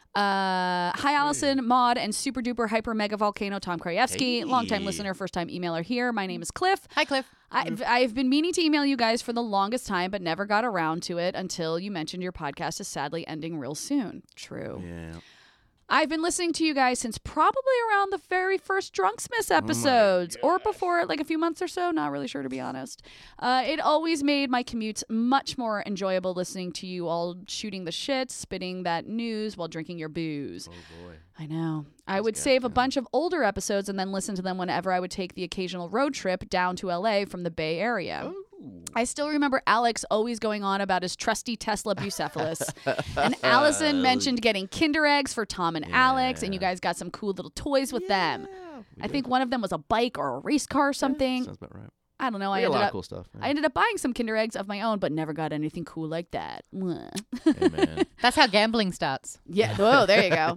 Speaker 2: Hi, Allison, Maud, and super duper hyper mega volcano Tom Krajewski.
Speaker 4: Hey.
Speaker 2: Long-time listener, first-time emailer here. My name is Cliff.
Speaker 3: Hi, Cliff.
Speaker 2: I've been meaning to email you guys for the longest time, but never got around to it until you mentioned your podcast is sadly ending real soon. True.
Speaker 4: Yeah.
Speaker 2: I've been listening to you guys since probably around the very first Drunksmith episodes, or before, like a few months or so. Not really sure, to be honest. It always made my commutes much more enjoyable listening to you all shooting the shit, spitting that news while drinking your booze.
Speaker 4: Oh boy.
Speaker 2: I know. I would save a bunch of older episodes and then listen to them whenever I would take the occasional road trip down to LA from the Bay Area. I still remember Alex always going on about his trusty Tesla Bucephalus. And Allison mentioned getting Kinder Eggs for Tom and Alex, and you guys got some cool little toys with them. I think one of them was a bike or a race car or something.
Speaker 4: Sounds about right.
Speaker 2: I don't know.
Speaker 4: We
Speaker 2: I
Speaker 4: got a
Speaker 2: ended
Speaker 4: lot of
Speaker 2: up
Speaker 4: cool stuff.
Speaker 2: I ended up buying some Kinder Eggs of my own, but never got anything cool like that.
Speaker 4: Hey, man.
Speaker 3: That's how gambling starts.
Speaker 2: Yeah. Whoa, there you go.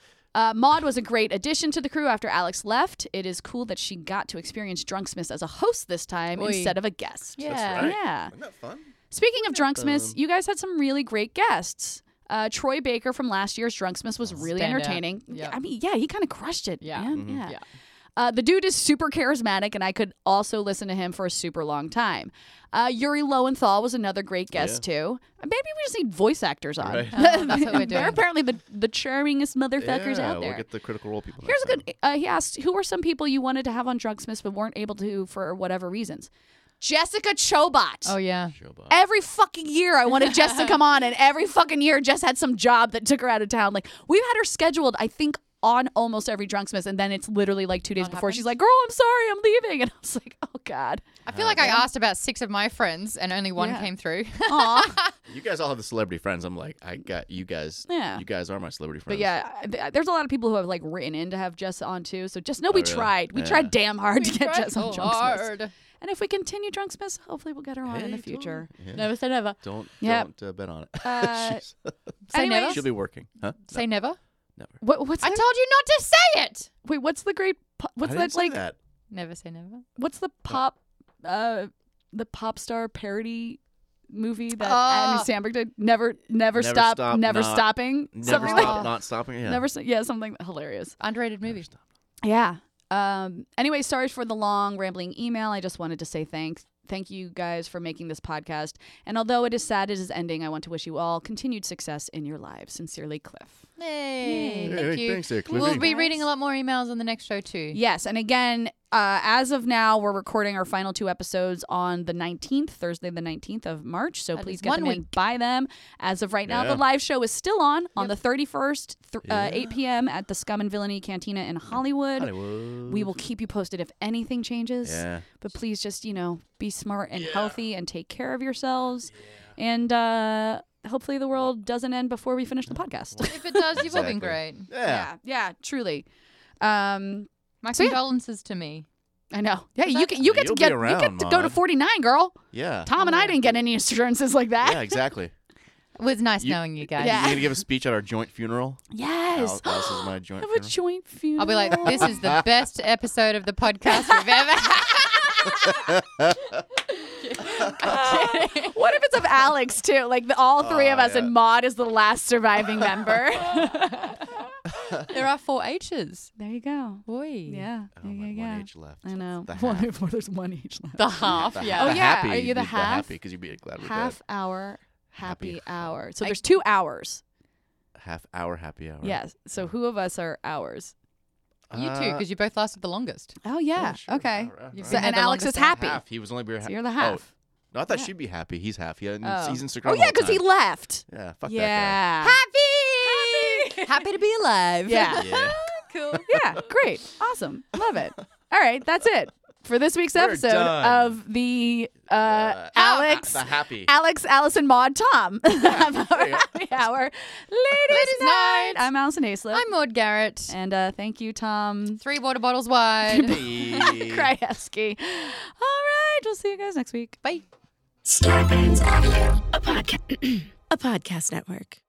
Speaker 2: Maud was a great addition to the crew after Alex left. It is cool that she got to experience Drunksmiths as a host this time
Speaker 3: Oy.
Speaker 2: instead of a guest.
Speaker 3: Yeah.
Speaker 4: That's right.
Speaker 2: Yeah.
Speaker 4: Isn't that fun?
Speaker 2: Speaking of Drunksmiths, you guys had some really great guests. Troy Baker from last year's Drunksmiths was really
Speaker 3: Stand out.
Speaker 2: entertaining.
Speaker 3: Yep.
Speaker 2: I mean, yeah, he kind of crushed it.
Speaker 3: Yeah.
Speaker 2: man.
Speaker 4: Mm-hmm.
Speaker 2: Yeah.
Speaker 3: Yeah.
Speaker 2: The dude is super charismatic, and I could also listen to him for a super long time. Yuri Lowenthal was another great guest, too. Maybe we just need voice actors on.
Speaker 4: Right.
Speaker 3: Oh, that's what we're
Speaker 2: They're
Speaker 3: doing.
Speaker 2: apparently the charmingest motherfuckers
Speaker 4: yeah,
Speaker 2: out there.
Speaker 4: We'll get the Critical Role people.
Speaker 2: Here's a
Speaker 4: next
Speaker 2: good. He asked, who were some people you wanted to have on Drunksmiths but weren't able to for whatever reasons? Jessica Chobot.
Speaker 3: Oh, yeah.
Speaker 4: time. Showbox.
Speaker 2: Every fucking year I wanted Jess to come on, and every fucking year Jess had some job that took her out of town. Like, we've had her scheduled, I think, on almost every Drunksmith, and then it's literally like 2 days
Speaker 3: What
Speaker 2: before
Speaker 3: happens?
Speaker 2: she's like, girl, I'm sorry, I'm leaving. And I was like, oh, God.
Speaker 3: I feel like I asked about 6 of my friends and only one
Speaker 2: Yeah.
Speaker 3: came through.
Speaker 2: Aw.
Speaker 4: You guys all have the celebrity friends. I'm like, I got you guys.
Speaker 2: Yeah.
Speaker 4: You guys are my celebrity friends.
Speaker 2: But yeah, there's a lot of people who have like written in to have Jess on too. So just know we
Speaker 4: really?
Speaker 2: tried. We
Speaker 4: Yeah.
Speaker 2: tried damn hard to get
Speaker 3: tried
Speaker 2: Jess on
Speaker 3: so
Speaker 2: Drunksmiths.
Speaker 3: hard.
Speaker 2: And if we continue Drunksmiths, hopefully we'll get her on in the
Speaker 4: Hey,
Speaker 2: future.
Speaker 4: totally. Yeah.
Speaker 2: Never say never.
Speaker 4: Don't
Speaker 2: Yep.
Speaker 4: bet on it.
Speaker 2: Uh,
Speaker 4: She's-
Speaker 3: Say
Speaker 2: Anyways,
Speaker 3: never.
Speaker 4: She'll be working, huh?
Speaker 3: Say never.
Speaker 4: Never.
Speaker 2: What's
Speaker 3: I
Speaker 2: that?
Speaker 3: told you not to say it.
Speaker 2: Wait, what's the great? What's
Speaker 4: I
Speaker 2: that
Speaker 4: didn't say
Speaker 2: like?
Speaker 4: that.
Speaker 3: Never say never.
Speaker 2: What's the the pop star parody movie that
Speaker 3: Oh.
Speaker 2: Andy Samberg did? Never stop,
Speaker 4: Stop,
Speaker 2: never
Speaker 4: not-
Speaker 2: stopping.
Speaker 4: Never
Speaker 2: something
Speaker 4: stop,
Speaker 2: like
Speaker 4: not stopping. Yeah.
Speaker 2: yeah, something hilarious.
Speaker 3: Underrated movie.
Speaker 2: Yeah. Anyway, sorry for the long rambling email. I just wanted to say thank you guys for making this podcast. And although it is sad it is ending, I want to wish you all continued success in your lives. Sincerely, Cliff.
Speaker 3: Hey,
Speaker 2: Yay.
Speaker 3: thank you.
Speaker 4: Thanks there, Cliffy.
Speaker 3: We'll be reading a lot more emails on the next show too.
Speaker 2: Yes, and again, as of now, we're recording our final 2 episodes on the 19th, Thursday the 19th of March. So
Speaker 3: That
Speaker 2: please
Speaker 3: is
Speaker 2: get
Speaker 3: 1
Speaker 2: them in
Speaker 3: week.
Speaker 2: by them. As of right now,
Speaker 4: Yeah.
Speaker 2: the live show is still on
Speaker 3: Yep.
Speaker 2: the 31st,
Speaker 4: Yeah.
Speaker 2: 8 p.m. at the Scum and Villainy Cantina in Hollywood.
Speaker 4: Hollywood.
Speaker 2: We will keep you posted if anything changes.
Speaker 4: Yeah.
Speaker 2: But please just, be smart and healthy and take care of yourselves. And hopefully the world doesn't end before we finish the podcast.
Speaker 3: If it does, you've all been
Speaker 4: Exactly.
Speaker 3: great.
Speaker 4: Yeah.
Speaker 2: Truly.
Speaker 3: My
Speaker 2: So, yeah.
Speaker 3: condolences to me.
Speaker 2: I know. Yeah, you
Speaker 3: Exactly.
Speaker 2: get
Speaker 4: You'll be
Speaker 2: to
Speaker 4: around,
Speaker 2: go to
Speaker 4: Maud.
Speaker 2: 49, girl.
Speaker 4: Yeah.
Speaker 2: Tom and I didn't get any assurances like that.
Speaker 4: Yeah, exactly.
Speaker 3: It was nice
Speaker 4: You-
Speaker 3: knowing you guys.
Speaker 2: Yeah.
Speaker 4: You're gonna give a speech at our joint funeral.
Speaker 2: Yes.
Speaker 4: Alice is my joint
Speaker 2: Have a
Speaker 4: funeral.
Speaker 2: joint funeral.
Speaker 3: I'll be like, this is the best episode of the podcast we've ever had.
Speaker 2: What if it's of Alex too? Like all three of us,
Speaker 4: yeah.
Speaker 2: and Maud is the last surviving member.
Speaker 3: There are 4 H's.
Speaker 2: There you go.
Speaker 3: Boy.
Speaker 2: Yeah.
Speaker 4: Oh, my one age left.
Speaker 2: I know.
Speaker 4: The half.
Speaker 2: There's one each left.
Speaker 3: The half,
Speaker 4: The
Speaker 3: yeah.
Speaker 2: Oh,
Speaker 4: the
Speaker 2: yeah.
Speaker 4: happy.
Speaker 2: Are you the
Speaker 4: you'd be
Speaker 2: half?
Speaker 4: happy because you'd be glad we're
Speaker 2: Half
Speaker 4: dead.
Speaker 2: hour happy
Speaker 4: Happy
Speaker 2: hour. So there's 2 hours.
Speaker 4: Half hour happy hour.
Speaker 2: Yes. So who of us are hours?
Speaker 3: You two, because you both lasted the longest.
Speaker 2: Oh yeah.
Speaker 4: sure.
Speaker 2: Okay.
Speaker 4: All right,
Speaker 3: You've
Speaker 4: all
Speaker 2: So,
Speaker 3: been there
Speaker 2: and
Speaker 3: the
Speaker 2: Alex is
Speaker 3: longest time.
Speaker 2: happy.
Speaker 4: Half. He was only
Speaker 2: So you're the half.
Speaker 4: Oh, no, I thought
Speaker 2: Yeah.
Speaker 4: she'd be happy. He's half. He's
Speaker 2: Oh.
Speaker 4: in Instagram.
Speaker 2: Oh yeah, because he left.
Speaker 4: Yeah, fuck
Speaker 2: Yeah.
Speaker 3: Happy! Happy to be alive.
Speaker 2: Yeah.
Speaker 4: that guy. Yeah.
Speaker 3: Cool.
Speaker 2: Yeah. Great. Awesome. Love it. All right. That's it for this week's
Speaker 4: We're
Speaker 2: episode
Speaker 4: done.
Speaker 2: of the Alex.
Speaker 4: The happy.
Speaker 2: Alex, Allison, Maud, Tom.
Speaker 4: There you go.
Speaker 2: Happy hour. Ladies night. I'm Allison Haislip.
Speaker 3: I'm Maud Garrett.
Speaker 2: And thank you, Tom
Speaker 3: 3 water bottles wide.
Speaker 4: Hey.
Speaker 2: Krajewski. All right. We'll see you guys next week.
Speaker 3: Bye.
Speaker 1: Starburns Audio, a podcast network.